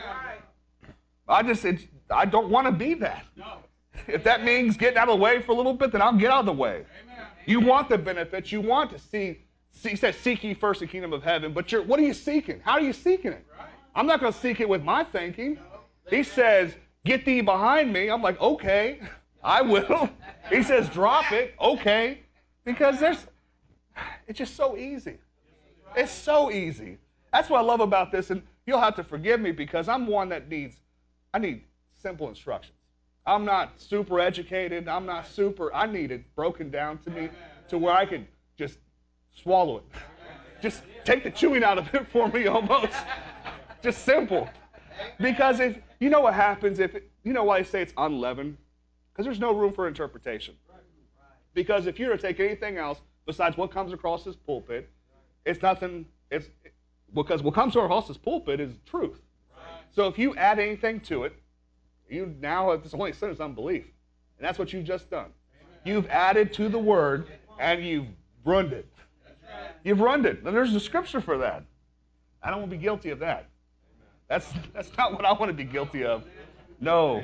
I just, it's, I don't want to be that. If that means getting out of the way for a little bit, then I'll get out of the way. You want the benefits. You want to see, see he says, seek ye first the kingdom of heaven. But you're, what are you seeking? How are you seeking it? I'm not going to seek it with my thinking. He says, get thee behind me. I'm like, okay, I will. He says, drop it. Okay. Because there's, it's just so easy. It's so easy. That's what I love about this. And you'll have to forgive me because I'm one that needs, I need simple instructions. I'm not super educated. I'm not super, I need it broken down to me to where I can just swallow it. Just take the chewing out of it for me almost. Just simple. Because if, you know what happens if, it, you know why I say it's unleavened? Because there's no room for interpretation. Because if you were to take anything else besides what comes across this pulpit, it's nothing, it's, because what comes across this pulpit is truth. So if you add anything to it, you now have, this only sin is unbelief. And that's what you've just done. You've added to the word and you've ruined it. You've ruined it. And there's a scripture for that. I don't want to be guilty of that. That's that's not what I want to be guilty of. No.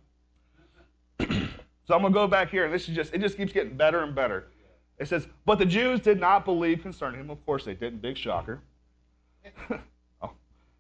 So I'm going to go back here, and this is just, it just keeps getting better and better. It says, but the Jews did not believe concerning him. Of course they didn't. Big shocker. Oh.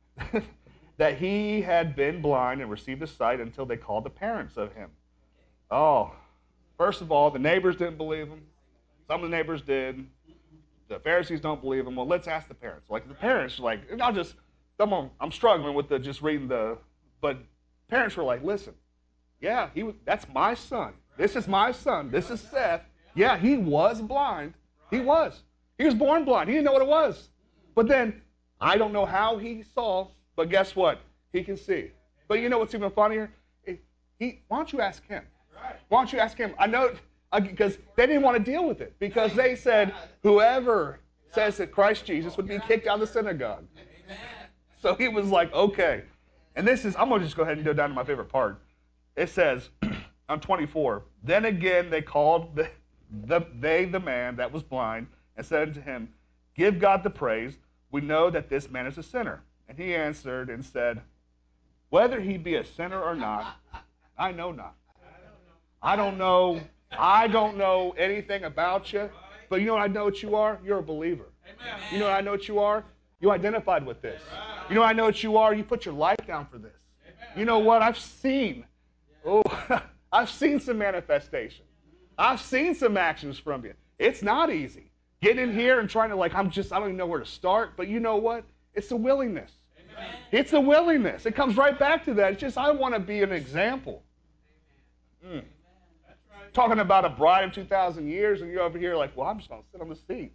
That he had been blind and received his sight until they called the parents of him. Oh. First of all, the neighbors didn't believe him. Some of the neighbors did. The Pharisees don't believe him. Well, let's ask the parents. Like, the parents, like, and I'll just, I'm, on, I'm struggling with the just reading the, but parents were like, listen, yeah, he was, that's my son. This is my son. This is Seth. Yeah, he was blind. He was. He was born blind. He didn't know what it was. But then, I don't know how he saw, but guess what? He can see. But you know what's even funnier? He, why don't you ask him? Why don't you ask him? I know, because they didn't want to deal with it. Because they said, whoever says that Christ Jesus would be kicked out of the synagogue. So he was like, okay. And this is, I'm going to just go ahead and go down to my favorite part. It says, on twenty-four, then again they called the, the, they the man that was blind and said to him, give God the praise. We know that this man is a sinner. And he answered and said, whether he be a sinner or not, I know not. I don't know. I don't know anything about you. But you know what I know what you are? You're a believer. You know what I know what you are? You identified with this. You know what I know what you are? You put your life down for this. You know what? I've seen. Oh, I've seen some manifestation. I've seen some actions from you. It's not easy. Getting in here and trying to like, I'm just, I don't even know where to start. But you know what? It's the willingness. Amen. It's the willingness. It comes right back to that. It's just, I want to be an example. Mm. Talking about a bride of two thousand years, and you're over here like, well, I'm just going to sit on the seat.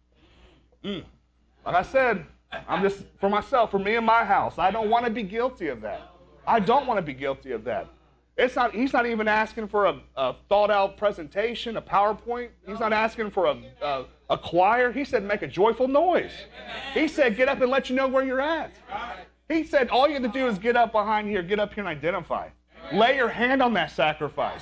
Mm. Like I said, I'm just, for myself, for me and my house, I don't want to be guilty of that. I don't want to be guilty of that. It's not. He's not even asking for a, a thought-out presentation, a PowerPoint. He's not asking for a, a, a choir. He said, make a joyful noise. He said, get up and let you know where you're at. He said, all you have to do is get up behind here, get up here and identify. Lay your hand on that sacrifice.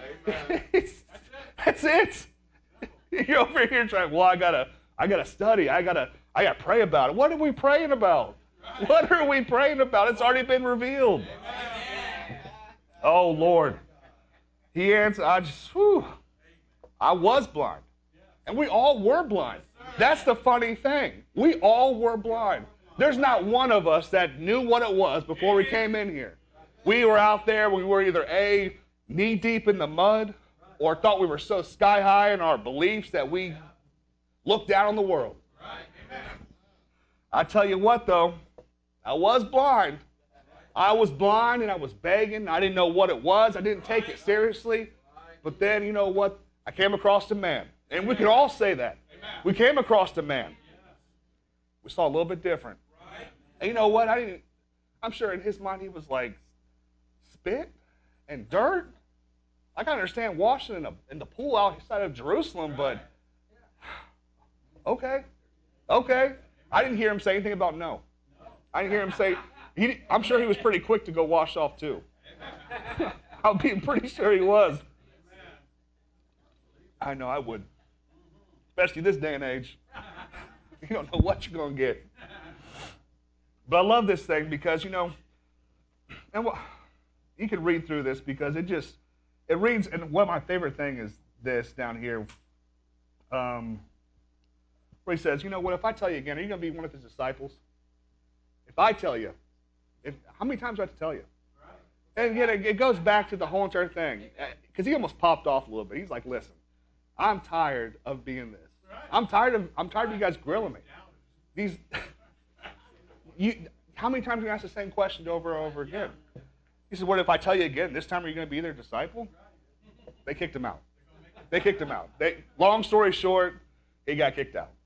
That's it. You're over here trying, well, I gotta, I gotta study. I gotta, I gotta pray about it. What are we praying about? What are we praying about? It's already been revealed. Oh, Lord. He answered, I just, whew, I was blind. And we all were blind. That's the funny thing. We all were blind. There's not one of us that knew what it was before we came in here. We were out there, we were either A, knee deep in the mud, or thought we were so sky high in our beliefs that we looked down on the world. I tell you what, though, I was blind. I was blind and I was begging. I didn't know what it was. I didn't take it seriously. But then, you know what? I came across a man. And we could all say that. We came across a man. We saw a little bit different. And you know what? I didn't. I'm sure in his mind he was like, spit and dirt? I can understand washing in, a, in the pool outside of Jerusalem, but okay. Okay. I didn't hear him say anything about no. I didn't hear him say, he, I'm sure he was pretty quick to go wash off too. I'm being pretty sure he was. I know I would. Especially this day and age. You don't know what you're going to get. But I love this thing because, you know, and what, you can read through this because it just, it reads, and one of my favorite thing is this down here. Um, where he says, you know what, if I tell you again, are you going to be one of his disciples? If I tell you, if, how many times do I have to tell you? And yet it goes back to the whole entire thing. Because he almost popped off a little bit. He's like, listen, I'm tired of being this. I'm tired of I'm tired of you guys grilling me. These you how many times do you ask the same question over and over again? He said, what if I tell you again, this time are you going to be their disciple? They kicked him out. They kicked him out. They, long story short, he got kicked out.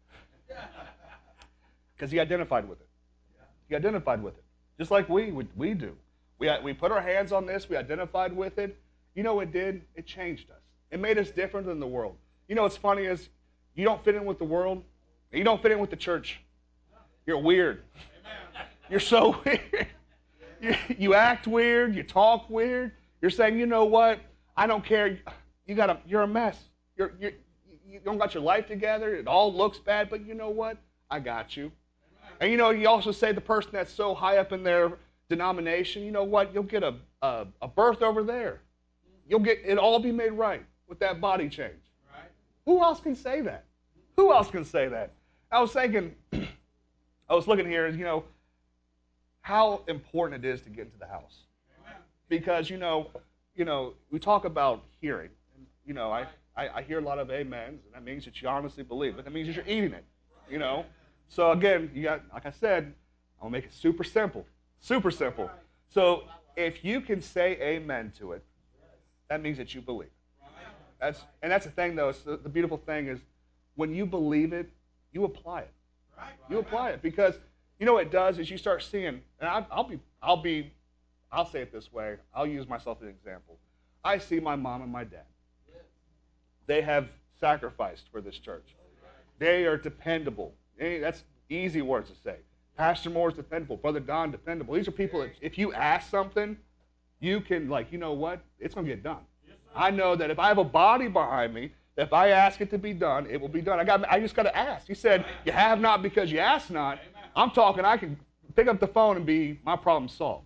Because he identified with it. He identified with it. Just like we we, we do. We, we put our hands on this. We identified with it. You know what it did? It changed us. It made us different than the world. You know what's funny is you don't fit in with the world. You don't fit in with the church. You're weird. You're so weird. You, you act weird. You talk weird. You're saying, you know what? I don't care. You got a, you're a mess. You're, you're, you don't got your life together. It all looks bad. But you know what? I got you. And you know, you also say the person that's so high up in their denomination, you know what? You'll get a, a, a birth over there. You'll get it all be made right with that body change. Right. Who else can say that? Who else can say that? I was thinking, I was looking here, you know, how important it is to get into the house. Because, you know, you know, we talk about hearing. And, you know, I, I, I hear a lot of amens, and that means that you honestly believe it. That means that you're eating it, you know. So, again, you got, like I said, I'm going to make it super simple. Super simple. So if you can say amen to it, that means that you believe. That's and that's the thing, though. It's the, the beautiful thing is when you believe it, you apply it. You apply it because you know what it does is you start seeing. And I, I'll be, I'll be, I'll say it this way. I'll use myself as an example. I see my mom and my dad. They have sacrificed for this church. They are dependable. They, that's easy words to say. Pastor Moore's dependable. Brother Don, dependable. These are people that if you ask something, you can, like, you know what? It's going to get done. I know that if I have a body behind me, that if I ask it to be done, it will be done. I got. I just got to ask. He said, you have not because you ask not. I'm talking, I can pick up the phone and be, my problem solved.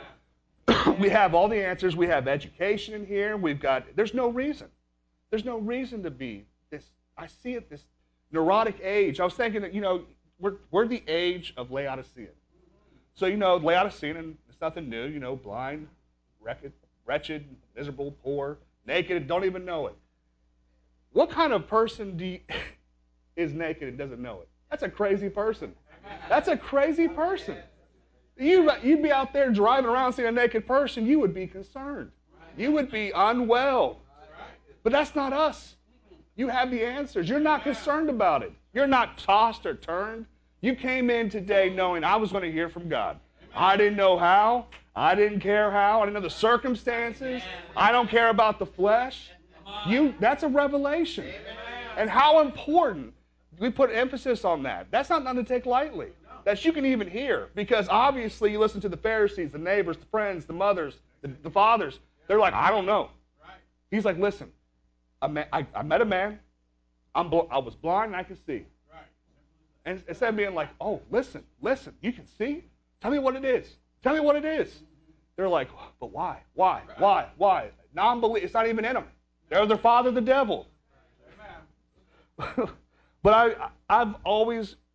We have all the answers. We have education in here. We've got, there's no reason. There's no reason to be this, I see it, this neurotic age. I was thinking that, you know, We're, we're the age of Laodicea. So, you know, Laodicea, and it's nothing new, you know, blind, wretched, wretched, miserable, poor, naked, and don't even know it. What kind of person do you, is naked and doesn't know it? That's a crazy person. That's a crazy person. You, you'd be out there driving around seeing a naked person, you would be concerned. You would be unwell. But that's not us. You have the answers. You're not concerned about it. You're not tossed or turned. You came in today knowing I was going to hear from God. I didn't know how. I didn't care how. I didn't know the circumstances. I don't care about the flesh. You, that's a revelation. And how important we put emphasis on that. That's not nothing to take lightly. That you can even hear. Because obviously you listen to the Pharisees, the neighbors, the friends, the mothers, the, the fathers. They're like, I don't know. He's like, listen, I met, I, I met a man. I'm bl- I was blind and I can see. And instead of being like, oh, listen, listen, you can see? Tell me what it is. Tell me what it is. They're like, but why? Why? Why? Why? Non-belief. It's not even in them. They're their father, the devil. But I, I've always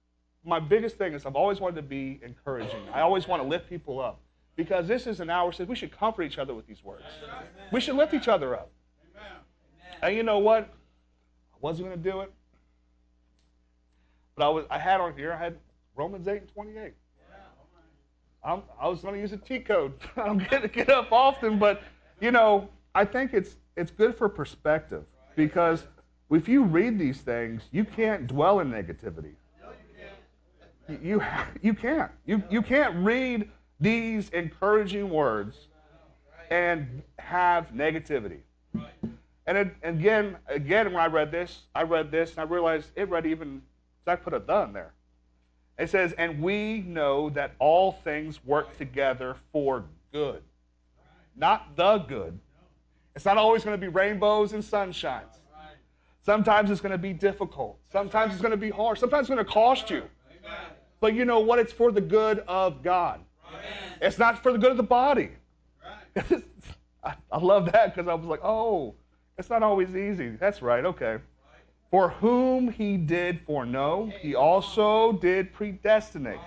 my biggest thing is I've always wanted to be encouraging. I always want to lift people up because this is an hour says we should comfort each other with these words. We should lift each other up. And you know what? I wasn't going to do it, but I was. I had on here. I had Romans eight and twenty-eight. I'm, I was going to use a T code. I don't get to get up often, but you know, I think it's it's good for perspective because if you read these things, you can't dwell in negativity. You you, you can't. You you can't read these encouraging words and have negativity. And it, again, again, when I read this, I read this, and I realized it read even. I put a the in there. It says, and we know that all things work together for good. Not the good. It's not always going to be rainbows and sunshines. Sometimes it's going to be difficult. Sometimes it's going to be hard. Sometimes it's going to cost you. But you know what? It's for the good of God. It's not for the good of the body. I, I love that because I was like, oh, it's not always easy. That's right. Okay. For whom he did foreknow, he also did predestinate.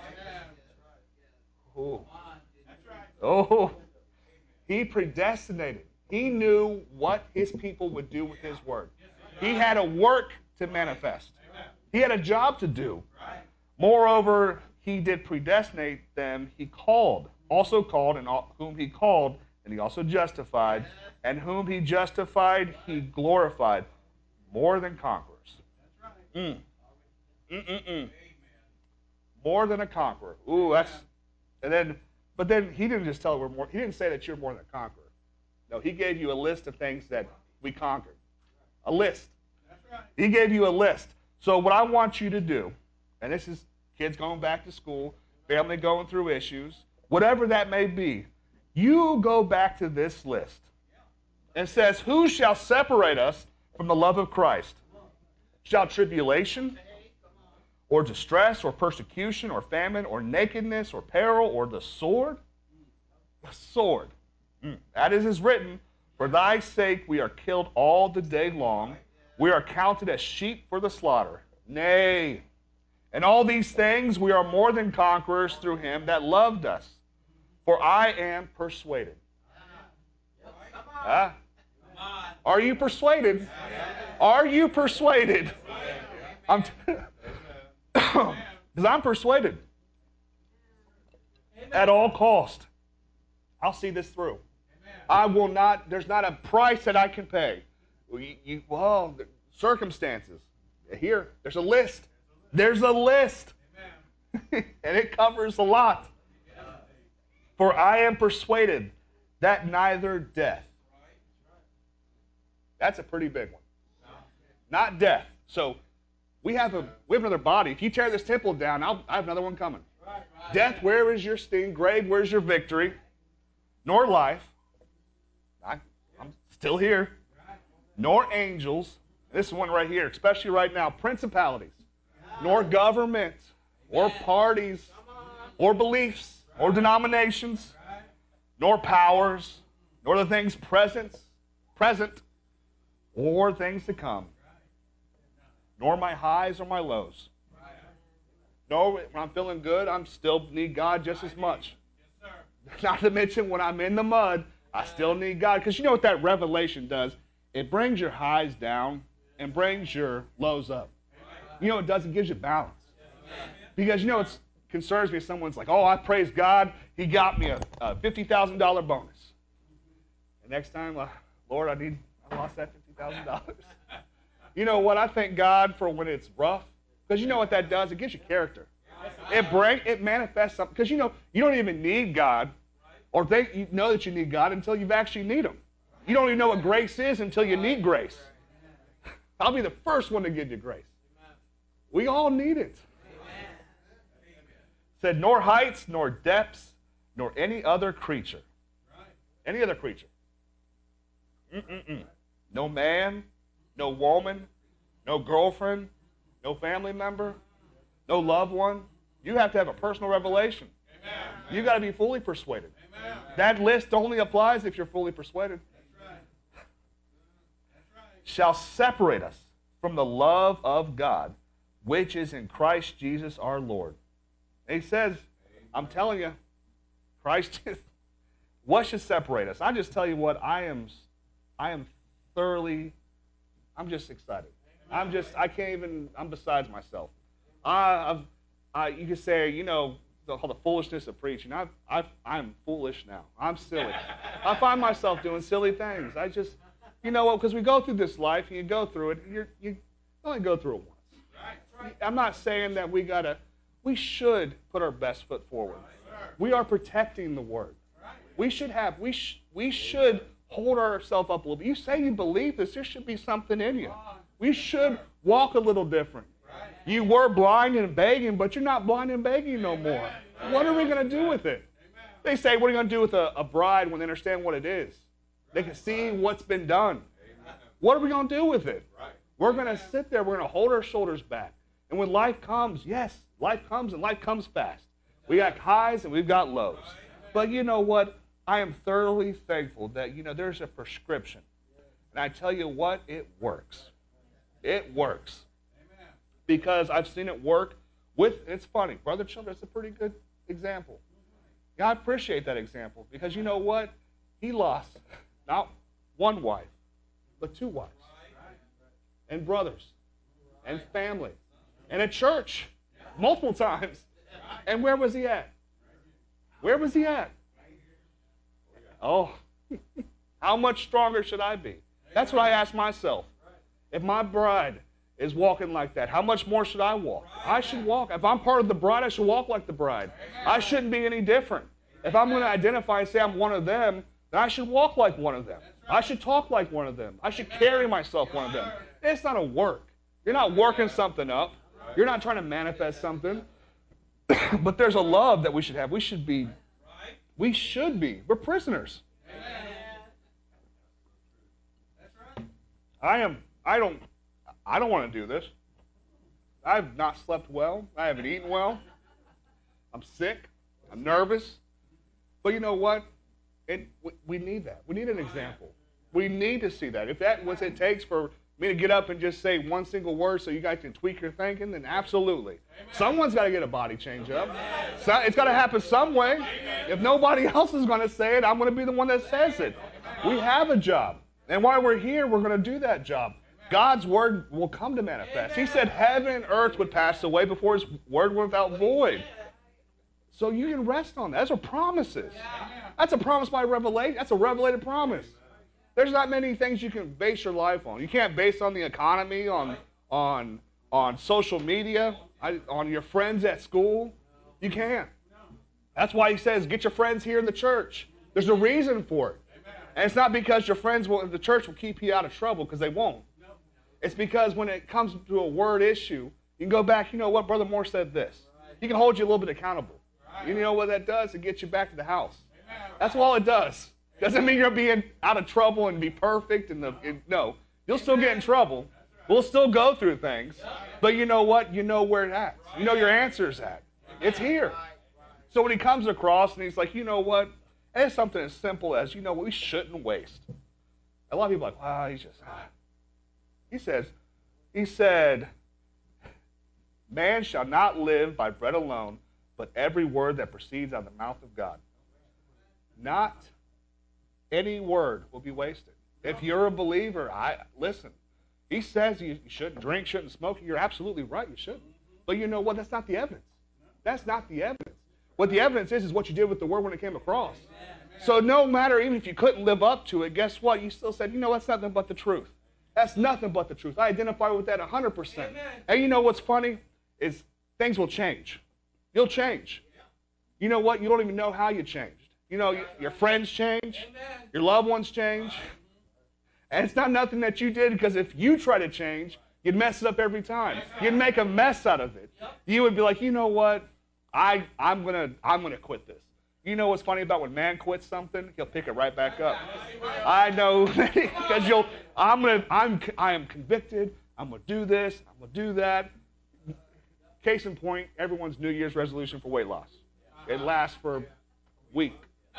Oh. Oh. He predestinated. He knew what his people would do with his word. He had a work to manifest. He had a job to do. Moreover, he did predestinate them. He called, also called, and whom he called, and he also justified. And whom he justified, he glorified. More than conquerors. Mm. Mm-mm-mm. More than a conqueror. Ooh, that's, and then, but then he didn't just tell we're more, he didn't say that you're more than a conqueror. No, he gave you a list of things that we conquered. A list. He gave you a list. So what I want you to do, and this is kids going back to school, family going through issues, whatever that may be, you go back to this list. It says, who shall separate us from the love of Christ? Shall tribulation, or distress, or persecution, or famine, or nakedness, or peril, or the sword? The sword. Mm. That is as written, for thy sake we are killed all the day long. We are counted as sheep for the slaughter. Nay, in all these things we are more than conquerors through him that loved us. For I am persuaded. Huh? Are you persuaded? Are you persuaded? I'm because I'm persuaded. At all cost. I'll see this through. I will not, there's not a price that I can pay. You, you, well, circumstances. Here, there's a list. There's a list. And it covers a lot. For I am persuaded that neither death. That's a pretty big one. Not death. So we have a we have another body. If you tear this temple down, I'll, I have another one coming. Death, where is your sting? Grave, where's your victory? Nor life. I, I'm still here. Nor angels. This one right here, especially right now. Principalities. Nor government. Or parties. Or beliefs. Or denominations. Nor powers. Nor the things present. Present. Or things to come. Nor my highs or my lows. No, when I'm feeling good, I'm still need God just as much. Not to mention when I'm in the mud, I still need God. Because you know what that revelation does? It brings your highs down and brings your lows up. You know what it does? It gives you balance. Because you know what concerns me if someone's like, oh, I praise God, he got me a, a fifty thousand dollars bonus. And next time, uh, Lord, I need, I lost that fifty thousand dollars. You know what? I thank God for when it's rough. Because you know what that does? It gives you character. It bring, it manifests something. Because you know, you don't even need God, or think you know that you need God until you've actually need Him. You don't even know what grace is until you need grace. I'll be the first one to give you grace. We all need it. Said, nor heights, nor depths, nor any other creature. Any other creature. Mm-mm-mm. No man, no woman, no girlfriend, no family member, no loved one. You have to have a personal revelation. Amen. You got to be fully persuaded. Amen. That list only applies if you're fully persuaded. That's right. That's right. Shall separate us from the love of God. which is in Christ Jesus our Lord. And he says, I'm telling you, Christ is, what should separate us? I just tell you what, I am, I am thoroughly, I'm just excited. I'm just, I can't even, I'm besides myself. I, I've, I, you could say, you know, the, the foolishness of preaching. I've, I've, I'm foolish now. I'm silly. I find myself doing silly things. I just, you know what, because we go through this life, and you go through it, you're, you only go through it once. I'm not saying that we got to, we should put our best foot forward. We are protecting the word. We should have, we, sh, we should hold ourselves up a little bit. You say you believe this, there should be something in you. We should walk a little different. You were blind and begging, but you're not blind and begging no more. What are we going to do with it? They say, what are you going to do with a, a bride when they understand what it is? They can see what's been done. What are we going to do with it? We're going to sit there. We're going to hold our shoulders back. And when life comes, yes, life comes and life comes fast. We got highs and we've got lows. But you know what? I am thoroughly thankful that, you know, there's a prescription. And I tell you what, it works. It works. Because I've seen it work with, it's funny, Brother Childress is a pretty good example. Yeah, I appreciate that example because you know what? He lost not one wife, but two wives. And brothers. And family. And a church. Multiple times. And where was he at? Where was he at? Oh, how much stronger should I be? That's what I ask myself. If my bride is walking like that, how much more should I walk? I should walk. If I'm part of the bride, I should walk like the bride. I shouldn't be any different. If I'm going to identify and say I'm one of them, then I should walk like one of them. I should talk like one of them. I should carry myself one of them. It's not a work. You're not working something up. You're not trying to manifest something. But there's a love that we should have. We should be, we should be. We're prisoners. I am, I don't, I don't want to do this. I've not slept well. I haven't eaten well. I'm sick. I'm nervous. But you know what? It, we, we need that. We need an example. We need to see that. If that what it takes for me to get up and just say one single word so you guys can tweak your thinking, then absolutely. Amen. Someone's got to get a body change up. So it's got to happen some way. If nobody else is going to say it, I'm going to be the one that says it. We have a job. And while we're here, we're going to do that job. God's word will come to manifest. He said heaven and earth would pass away before his word went without void. So you can rest on that. That's what promises. That's a promise by revelation. That's a revelated promise. There's not many things you can base your life on. You can't base on the economy, on on on social media, on your friends at school. You can't. That's why he says, get your friends here in the church. There's a reason for it. And it's not because your friends will, the church will keep you out of trouble, because they won't. It's because when it comes to a word issue, you can go back, you know what, Brother Moore said this. He can hold you a little bit accountable. You know what that does? It gets you back to the house. That's all it does. Doesn't mean you're being out of trouble and be perfect. And the it, no, you'll still get in trouble. We'll still go through things. But you know what? You know where it's at. You know your answer's at. It's here. So when he comes across and he's like, you know what? It's something as simple as, you know what, we shouldn't waste. A lot of people are like, wow, he's just... Ah. He says, he said, man shall not live by bread alone, but every word that proceeds out of the mouth of God. Not any word will be wasted. If you're a believer, I listen. He says you shouldn't drink, shouldn't smoke. You're absolutely right, you shouldn't. But you know what? That's not the evidence. That's not the evidence. What the evidence is is what you did with the word when it came across. So no matter, even if you couldn't live up to it, guess what? You still said, you know, that's nothing but the truth. That's nothing but the truth. I identify with that one hundred percent. Amen. And you know what's funny? Is things will change. You'll change. You know what? You don't even know how you changed. You know, your friends change. Your loved ones change. And it's not nothing that you did, because if you try to change, you'd mess it up every time. You'd make a mess out of it. You would be like, you know what? I, I'm gonna I'm gonna quit this. You know what's funny about when man quits something? He'll pick it right back up. I know, because you'll. I'm gonna. I'm. I am convicted. I'm gonna do this. I'm gonna do that. Case in point, everyone's New Year's resolution for weight loss. It lasts for a week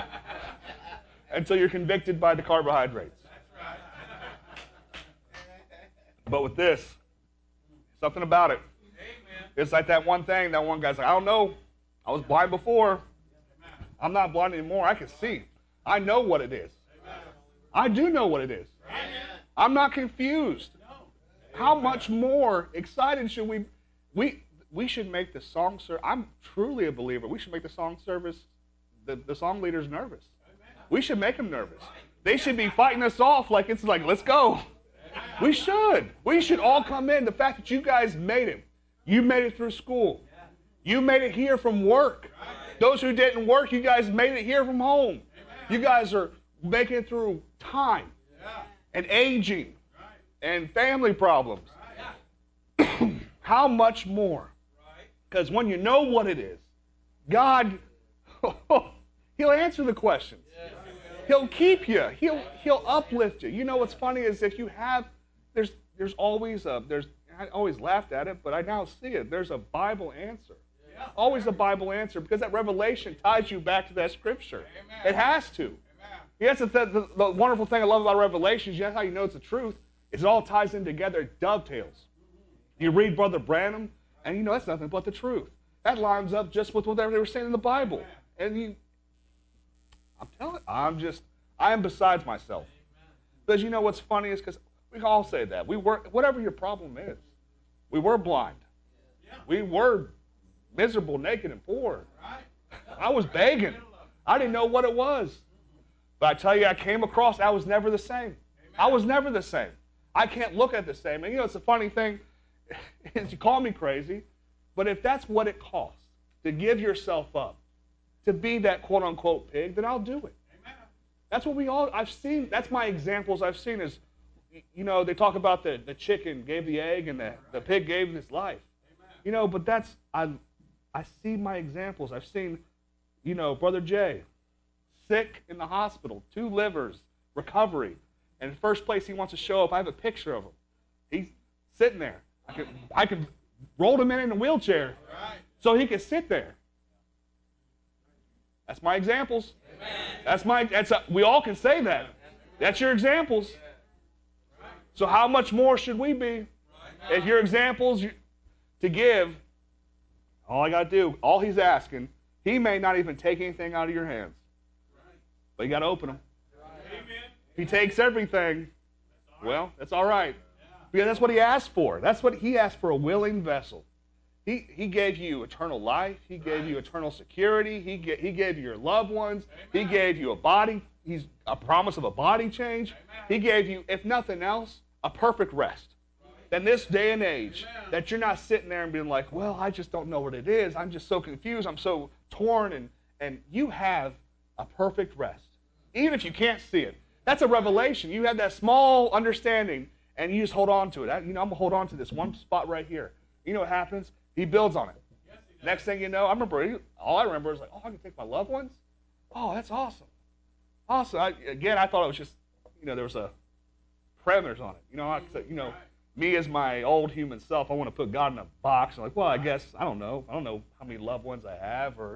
until you're convicted by the carbohydrates. But with this, something about it. It's like that one thing, that one guy's like, I don't know. I was blind before. I'm not blind anymore. I can see. I know what it is. I do know what it is. I'm not confused. How much more excited should we we we should make the song service. I'm truly a believer. We should make the song service, the, the song leaders nervous. We should make them nervous. They should be fighting us off like it's like, let's go. We should. We should all come in. The fact that you guys made it. You made it through school. You made it here from work. Those who didn't work, you guys made it here from home. You guys are making it through time and aging and family problems. How much more? Because when you know what it is, God, He'll answer the questions. He'll keep you. He'll He'll uplift you. You know what's funny is if you have, there's there's always a, there's, I always laughed at it, but I now see it. There's a Bible answer. Always a Bible answer, because that revelation ties you back to that scripture. It has to. Yes, the, the, the wonderful thing I love about Revelations, that's how you know it's the truth, is it all ties in together, it dovetails. You read Brother Branham, and you know that's nothing but the truth. That lines up just with whatever they were saying in the Bible. And you, I'm telling you, I'm just, I am besides myself. Because you know what's funny is because we can all say that. We were, whatever your problem is, we were blind. We were miserable, naked, and poor. I was begging. I didn't know what it was. But I tell you, I came across, I was never the same. I was never the same. I can't look at the same. And you know, it's a funny thing, is you call me crazy, but if that's what it costs to give yourself up, to be that quote-unquote pig, then I'll do it. That's what we all, I've seen, that's my examples I've seen is, you know, they talk about the, the chicken gave the egg and the, the pig gave his life. You know, but that's, I, I see my examples. I've seen, you know, Brother Jay, sick in the hospital, two livers, recovery. And the first place he wants to show up, I have a picture of him. He's sitting there. I could, I could roll him in in a wheelchair so he could sit there. That's my examples. That's my, that's a, we all can say that. That's your examples. So how much more should we be? If your examples to give, all I got to do, all he's asking, he may not even take anything out of your hands. But you got to open them. If he takes everything, well, that's all right. Because that's what he asked for. That's what he asked for, a willing vessel. He, he gave you eternal life. He gave you eternal security. He, ga- he gave you your loved ones. He gave you a body. He's a promise of a body change. He gave you, if nothing else, a perfect rest. In this day and age, that you're not sitting there and being like, well, I just don't know what it is. I'm just so confused. I'm so torn. And, and you have a perfect rest. Even if you can't see it. That's a revelation. You have that small understanding, and you just hold on to it. I, you know, I'm going to hold on to this one spot right here. You know what happens? He builds on it. Yes, next thing you know, I remember, all I remember is like, oh, I can take my loved ones? Oh, that's awesome. Awesome. I, again, I thought it was just, you know, there was a parameters on it. You know, I, you know, me as my old human self, I want to put God in a box. I'm like, well, I guess, I don't know. I don't know how many loved ones I have or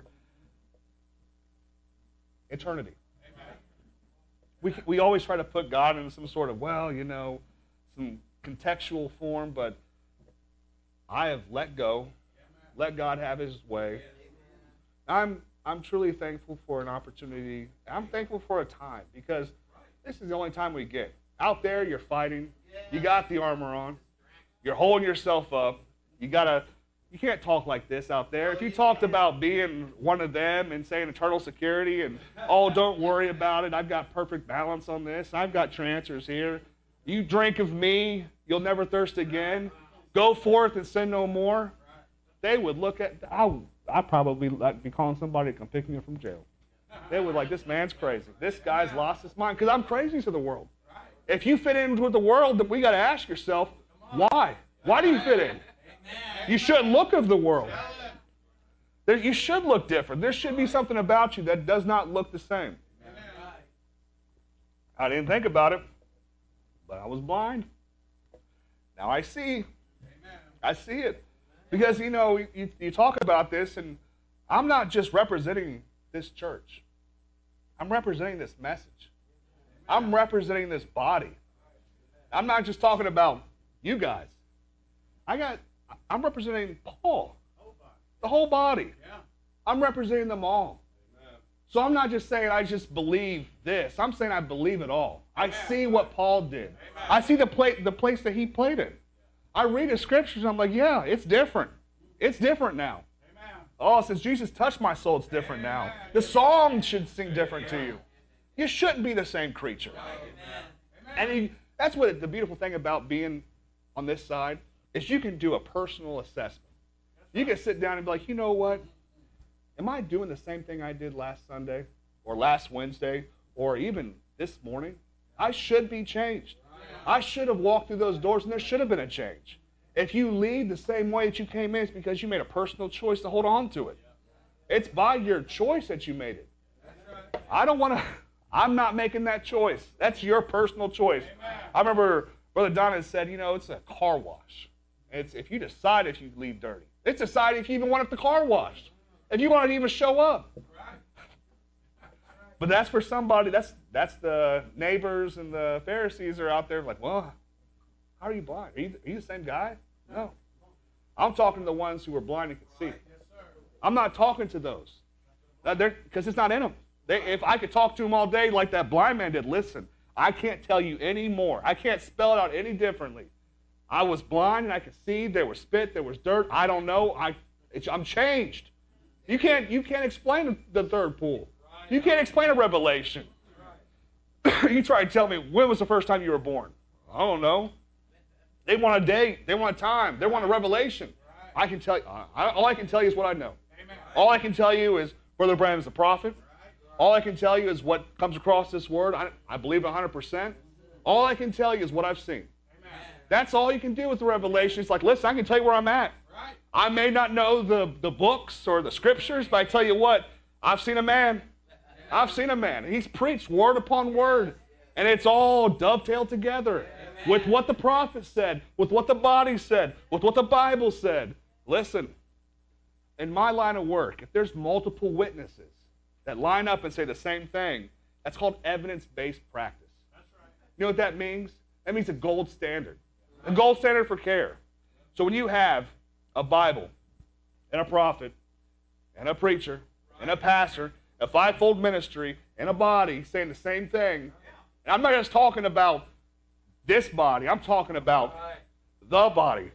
eternity. We, we always try to put God in some sort of, well, you know, some contextual form, but I have let go, let God have his way. I'm I'm truly thankful for an opportunity. I'm thankful for a time, because this is the only time we get. Out there, you're fighting. You got the armor on. You're holding yourself up. You gotta. You can't talk like this out there. If you talked about being one of them and saying eternal security and, oh, don't worry about it, I've got perfect balance on this, I've got your answers here. You drink of me, you'll never thirst again. Go forth and sin no more. They would look at, I I'd probably like be calling somebody to come pick me up from jail. They would like, this man's crazy. This guy's lost his mind, because I'm crazy to the world. If you fit in with the world, then we got to ask yourself, why? Why do you fit in? You should look of the world. There, you should look different. There should be something about you that does not look the same. I didn't think about it, but I was blind. Now I see. I see it. Because, you know, you, you talk about this, and I'm not just representing this church. I'm representing this message. I'm representing this body. I'm not just talking about you guys. I got I'm representing Paul, the whole body. I'm representing them all. So I'm not just saying I just believe this. I'm saying I believe it all. I see what Paul did. I see the, play, the place that he played in. I read the scriptures and I'm like, yeah, it's different. It's different now. Oh, since Jesus touched my soul, it's different now. The song should sing different to you. You shouldn't be the same creature. And he, that's what the beautiful thing about being on this side is you can do a personal assessment. You can sit down and be like, you know what? Am I doing the same thing I did last Sunday or last Wednesday or even this morning? I should be changed. I should have walked through those doors and there should have been a change. If you leave the same way that you came in, it's because you made a personal choice to hold on to it. It's by your choice that you made it. I don't want to, I'm not making that choice. That's your personal choice. I remember Brother Don said, you know, it's a car wash. It's if you decide if you leave dirty. It's decided if you even want it the car washed. If you want to even show up. But that's for somebody, that's that's the neighbors and the Pharisees are out there like, well, how are you blind? Are you, are you the same guy? No. I'm talking to the ones who are blind and can see. I'm not talking to those. Because it's not in them. They, if I could talk to them all day like that blind man did, listen, I can't tell you any more. I can't spell it out any differently. I was blind and I could see. There was spit. There was dirt. I don't know. I, it's, I'm changed. You can't, you can't explain the third pool. You can't explain a revelation. You try to tell me, when was the first time you were born? I don't know. They want a date. They want a time. They want a revelation. I can tell you. I, all I can tell you is what I know. All I can tell you is Brother Branham is a prophet. All I can tell you is what comes across this word. I, I believe it one hundred percent. All I can tell you is what I've seen. That's all you can do with the revelation. It's like, listen, I can tell you where I'm at. I may not know the, the books or the scriptures, but I tell you what, I've seen a man. I've seen a man. He's preached word upon word. And it's all dovetailed together with what the prophet said, with what the body said, with what the Bible said. Listen, in my line of work, if there's multiple witnesses that line up and say the same thing, that's called evidence-based practice. You know what that means? That means a gold standard. A gold standard for care. So when you have a Bible and a prophet and a preacher and a pastor, a fivefold ministry and a body saying the same thing, and I'm not just talking about this body, I'm talking about the body.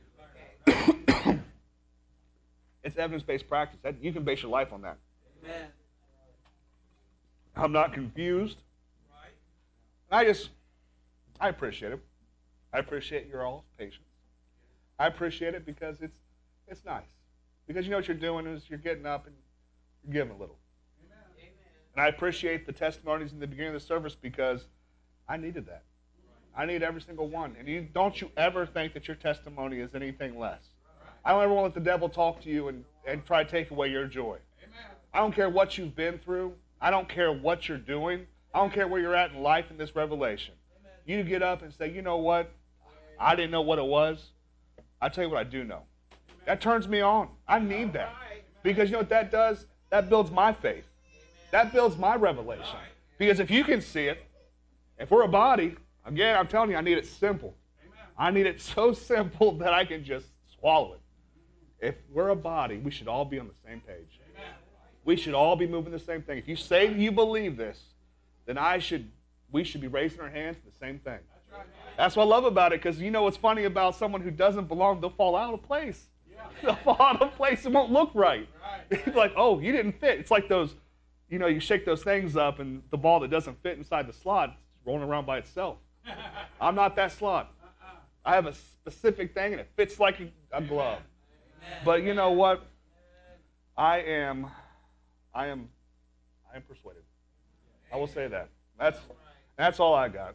It's evidence-based practice. That, you can base your life on that. Amen. I'm not confused. I just, I appreciate it. I appreciate your all's patience. I appreciate it because it's it's nice. Because you know what you're doing is you're getting up and you're giving a little. Amen. And I appreciate the testimonies in the beginning of the service because I needed that. I need every single one. And you, don't you ever think that your testimony is anything less. I don't ever want to let the devil talk to you and, and try to take away your joy. I don't care what you've been through. I don't care what you're doing. I don't care where you're at in life in this revelation. You get up and say, you know what? I didn't know what it was. I tell you what I do know. That turns me on. I need that. Because you know what that does? That builds my faith. That builds my revelation. Because if you can see it, if we're a body, again, I'm telling you, I need it simple. I need it so simple that I can just swallow it. If we're a body, we should all be on the same page. We should all be moving the same thing. If you say you believe this, then I should, we should be raising our hands to the same thing. That's what I love about it, because you know what's funny about someone who doesn't belong, they'll fall out of place. They'll fall out of place. It won't look right. It's like, oh, you didn't fit. It's like those, you know, you shake those things up and the ball that doesn't fit inside the slot is rolling around by itself. I'm not that slot. I have a specific thing and it fits like a glove. But you know what? I am, I am, I am persuaded. I will say that. That's, that's all I got.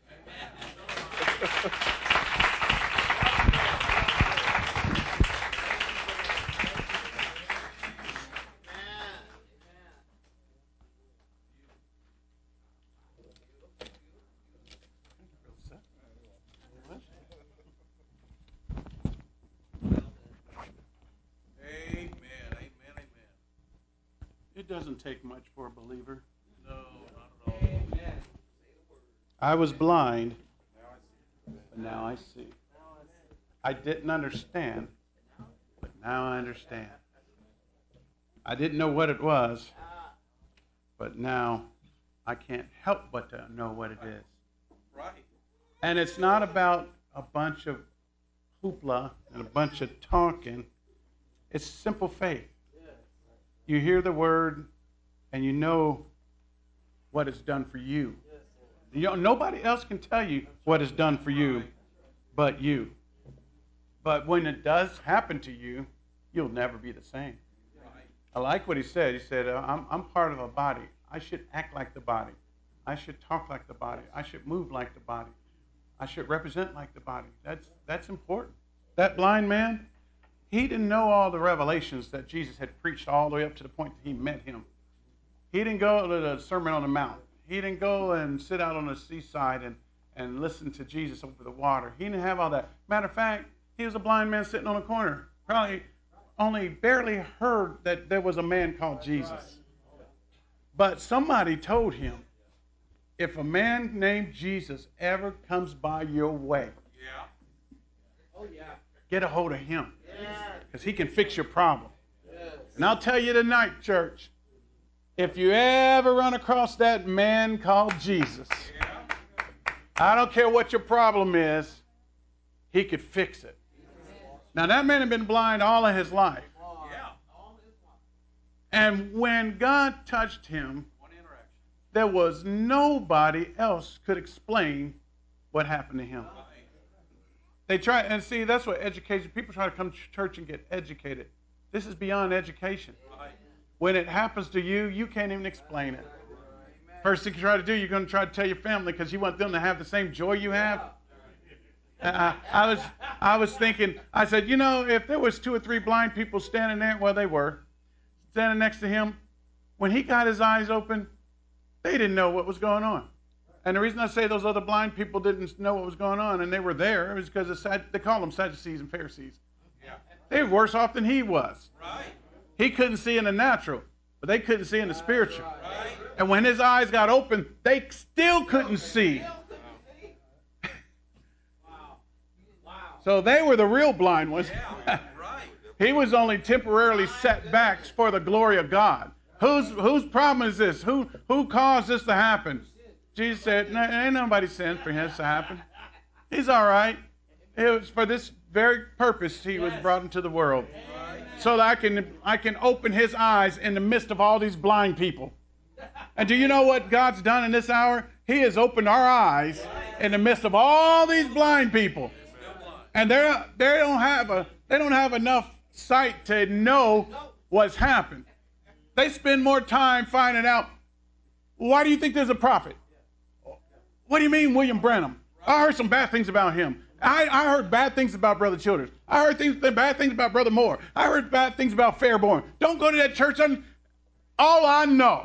It doesn't take much for a believer. No, not at all. I was blind, but now I see. I didn't understand, Now I understand. I didn't know what it was, but now I can't help but to know what it is. Right. And it's not about a bunch of hoopla and a bunch of talking. It's simple faith. You hear the word and you know what it's done for you. You know, nobody else can tell you what it's done for you but you. But when it does happen to you, you'll never be the same. I like what he said. He said, I'm, I'm part of a body. I should act like the body. I should talk like the body. I should move like the body. I should represent like the body. That's, that's important. That blind man, he didn't know all the revelations that Jesus had preached all the way up to the point that he met him. He didn't go to the Sermon on the Mount. He didn't go and sit out on the seaside and, and listen to Jesus over the water. He didn't have all that. Matter of fact, he was a blind man sitting on a corner. Probably only barely heard that there was a man called Jesus. But somebody told him, if a man named Jesus ever comes by your way, yeah. Oh, yeah. Get a hold of him. Because he can fix your problem. Yes. And I'll tell you tonight, church, if you ever run across that man called Jesus, yeah. I don't care what your problem is, he could fix it. Now, that man had been blind all of his life. And when God touched him, there was nobody else could explain what happened to him. They try, and see, that's what education, people try to come to church and get educated. This is beyond education. When it happens to you, you can't even explain it. First thing you try to do, you're going to try to tell your family because you want them to have the same joy you have. Uh, I was I was thinking, I said, you know, if there was two or three blind people standing there, well, they were, standing next to him, when he got his eyes open, they didn't know what was going on. And the reason I say those other blind people didn't know what was going on, and they were there, was because they call them Sadducees and Pharisees. Yeah. They were worse off than he was. Right. He couldn't see in the natural, but they couldn't see in the spiritual. Right. And when his eyes got open, they still couldn't see. So they were the real blind ones. He was only temporarily set back for the glory of God. Whose whose problem is this? Who who caused this to happen? Jesus said, no, ain't nobody sin for this to happen. He's all right. It was for this very purpose he was brought into the world. So that I can I can open his eyes in the midst of all these blind people. And do you know what God's done in this hour? He has opened our eyes in the midst of all these blind people. And they they don't have a they don't have enough sight to know what's happened. They spend more time finding out, why do you think there's a prophet? What do you mean William Branham? I heard some bad things about him. I, I heard bad things about Brother Childers. I heard things, bad things about Brother Moore. I heard bad things about Fairborn. Don't go to that church. On, all I know.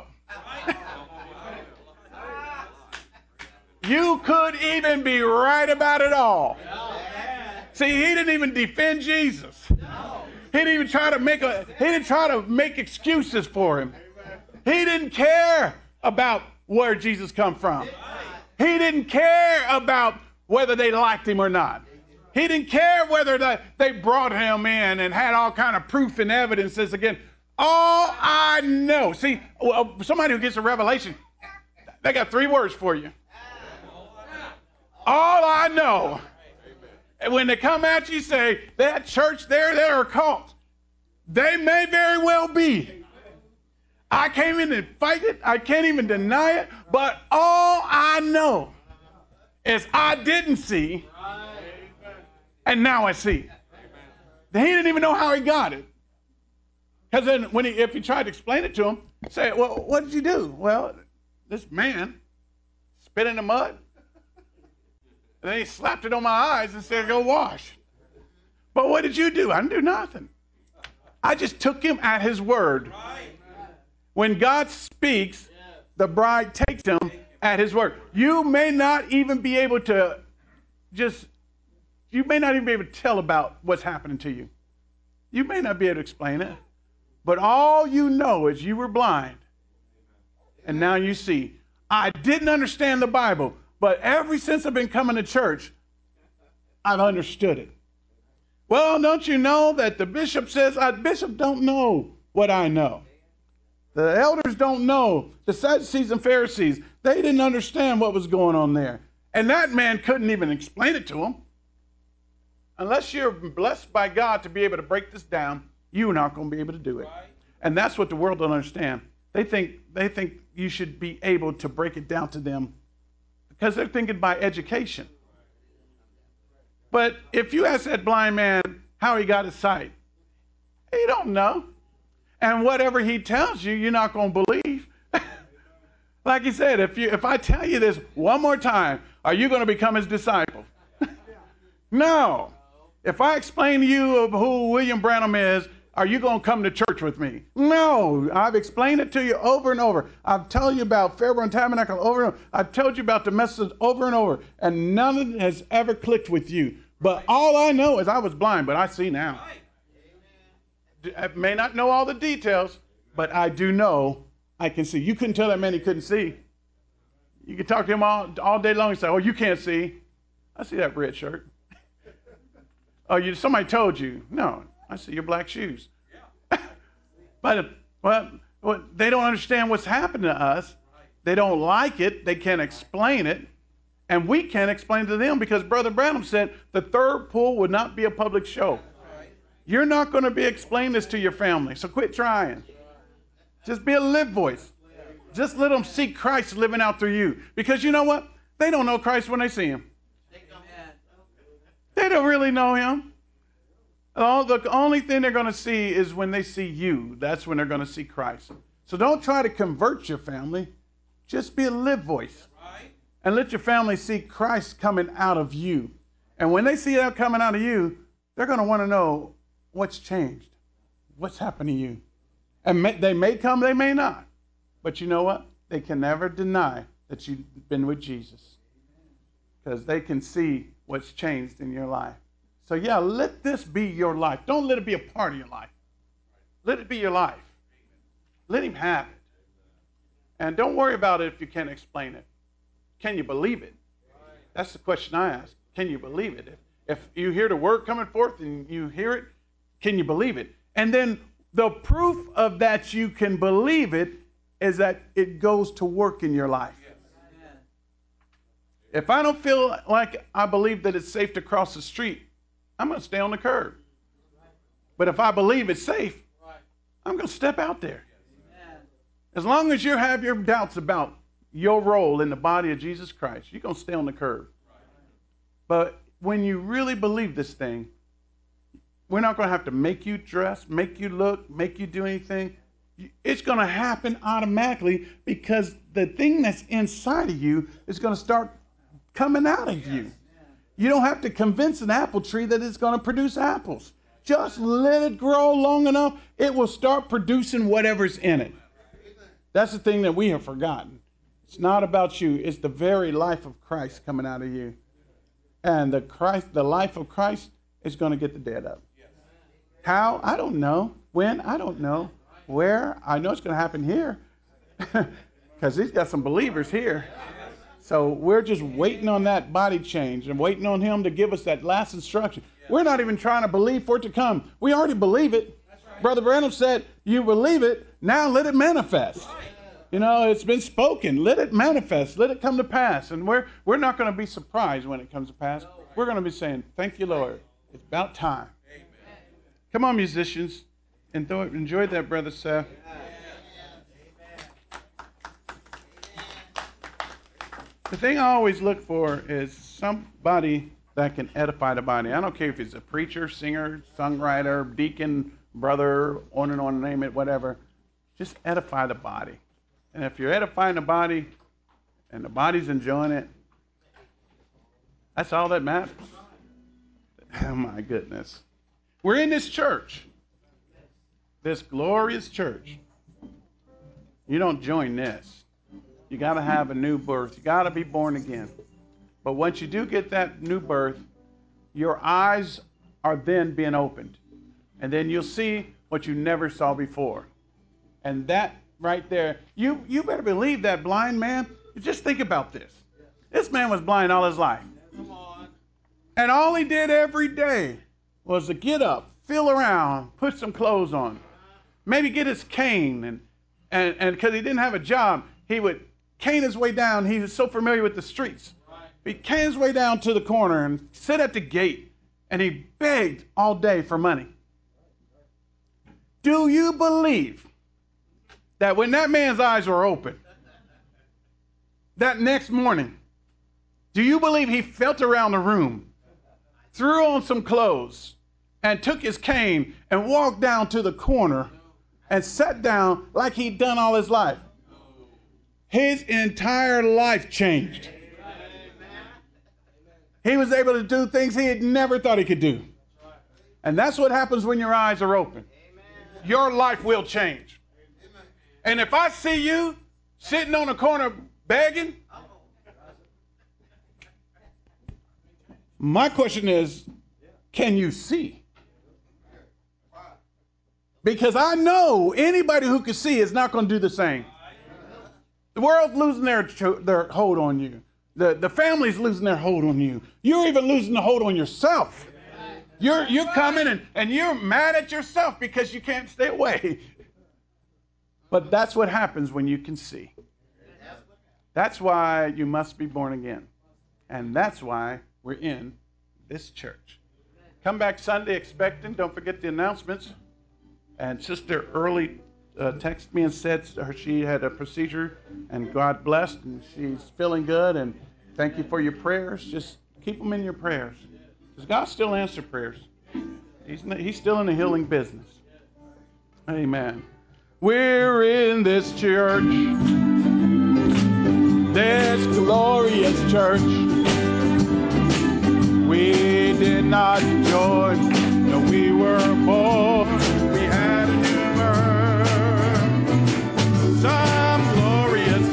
You could even be right about it all. See, he didn't even defend Jesus. He didn't even try to make a he didn't try to make excuses for him. He didn't care about where Jesus come from. He didn't care about whether they liked him or not. He didn't care whether they, they brought him in and had all kind of proof and evidences again. All I know, see, somebody who gets a revelation, they got three words for you. All I know. And when they come at you, say, that church there, they're a cult. They may very well be. I can't even fight it. I can't even deny it. But all I know is I didn't see, and now I see. He didn't even know how he got it. Because then when he, if he tried to explain it to him, say, well, what did you do? Well, this man spit in the mud. And then he slapped it on my eyes and said, go wash. But what did you do? I didn't do nothing. I just took him at his word. When God speaks, the bride takes him at his word. You may not even be able to just, you may not even be able to tell about what's happening to you. You may not be able to explain it. But all you know is you were blind. And now you see. I didn't understand the Bible. But ever since I've been coming to church, I've understood it. Well, don't you know that the bishop says, I, bishop don't know what I know. The elders don't know. The Sadducees and Pharisees, they didn't understand what was going on there. And that man couldn't even explain it to them. Unless you're blessed by God to be able to break this down, you're not going to be able to do it. And that's what the world don't understand. They think they think you should be able to break it down to them because they're thinking by education. But if you ask that blind man how he got his sight, he don't know. And whatever he tells you, you're not going to believe. Like he said, if you if I tell you this one more time, are you going to become his disciple? No. If I explain to you who William Branham is, are you going to come to church with me? No. I've explained it to you over and over. I've told you about Fairborn Tabernacle over and over. I've told you about the message over and over. And none of it has ever clicked with you. But all I know is I was blind, but I see now. I may not know all the details, but I do know I can see. You couldn't tell that man he couldn't see. You could talk to him all, all day long and say, oh, you can't see. I see that red shirt. Oh, you, somebody told you. No, I see your black shoes. But, well, well, they don't understand what's happened to us. They don't like it. They can't explain it. And we can't explain it to them because Brother Branham said the third pull would not be a public show. You're not going to be explaining this to your family, so quit trying. Just be a live voice. Just let them see Christ living out through you. Because you know what? They don't know Christ when they see him. They don't really know him. All, the only thing they're going to see is when they see you. That's when they're going to see Christ. So don't try to convert your family. Just be a live voice. And let your family see Christ coming out of you. And when they see that coming out of you, they're going to want to know what's changed. What's happened to you? And may, they may come, they may not. But you know what? They can never deny that you've been with Jesus. Because they can see what's changed in your life. So yeah, let this be your life. Don't let it be a part of your life. Let it be your life. Let him have it. And don't worry about it if you can't explain it. Can you believe it? That's the question I ask. Can you believe it? If, if you hear the word coming forth and you hear it, can you believe it? And then the proof of that you can believe it is that it goes to work in your life. If I don't feel like I believe that it's safe to cross the street, I'm going to stay on the curb. But if I believe it's safe, I'm going to step out there. As long as you have your doubts about your role in the body of Jesus Christ, you're going to stay on the curb. But when you really believe this thing, we're not going to have to make you dress, make you look, make you do anything. It's going to happen automatically because the thing that's inside of you is going to start coming out of you. You don't have to convince an apple tree that it's going to produce apples. Just let it grow long enough, it will start producing whatever's in it. That's the thing that we have forgotten. It's not about you. It's the very life of Christ coming out of you. And the Christ, the life of Christ is going to get the dead up. How? I don't know. When? I don't know. Where? I know it's going to happen here. Because he's got some believers here. So we're just waiting on that body change and waiting on him to give us that last instruction. We're not even trying to believe for it to come. We already believe it. Brother Branham said, you believe it, now let it manifest. You know, it's been spoken. Let it manifest. Let it come to pass. And we're we're not going to be surprised when it comes to pass. We're going to be saying, thank you, Lord. It's about time. Come on, musicians. Enjoy that, Brother Seth. The thing I always look for is somebody that can edify the body. I don't care if it's a preacher, singer, songwriter, deacon, brother, on and on, name it, whatever. Just edify the body. And if you're edifying the body and the body's enjoying it, that's all that matters. Oh, my goodness. We're in this church, this glorious church. You don't join this. You got to have a new birth. You got to be born again. But once you do get that new birth, your eyes are then being opened. And then you'll see what you never saw before. And that right there, you, you better believe that blind man. Just think about this. This man was blind all his life. And all he did every day was to get up, feel around, put some clothes on, maybe get his cane, and and and because he didn't have a job, he would cane his way down. He was so familiar with the streets. He cane his way down to the corner and sit at the gate, and he begged all day for money. Do you believe that when that man's eyes were open, that next morning, do you believe he felt around the room, threw on some clothes, and took his cane and walked down to the corner and sat down like he'd done all his life? His entire life changed. He was able to do things he had never thought he could do. And that's what happens when your eyes are open. Your life will change. And if I see you sitting on a corner begging, my question is, can you see? Because I know anybody who can see is not going to do the same. The world's losing their, their hold on you. The, the family's losing their hold on you. You're even losing the hold on yourself. You're, you're coming and, and you're mad at yourself because you can't stay away. But that's what happens when you can see. That's why you must be born again. And that's why we're in this church. Come back Sunday expecting. Don't forget the announcements. And Sister Early uh, texted me and said her she had a procedure and God blessed and she's feeling good. And thank you for your prayers. Just keep them in your prayers. Because God still answers prayers. He's, he's still in the healing business. Amen. We're in this church, this glorious church. We did not join, no, we were born. We had a new birth, some glorious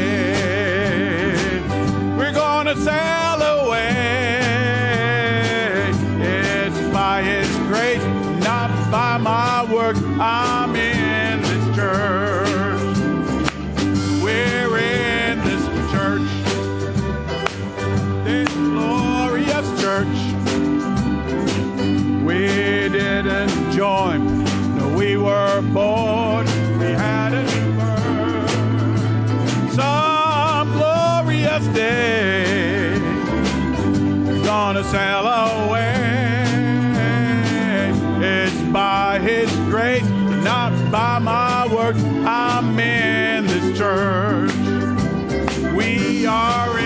day. We're gonna sail away. It's by His grace, not by my work. I'm in this church. We're in this church, this glorious church. We didn't join, no, we were born. We had a new birth, some glorious day. We're gonna sail away. It's by His grace, not by my works. I'm in this church. We are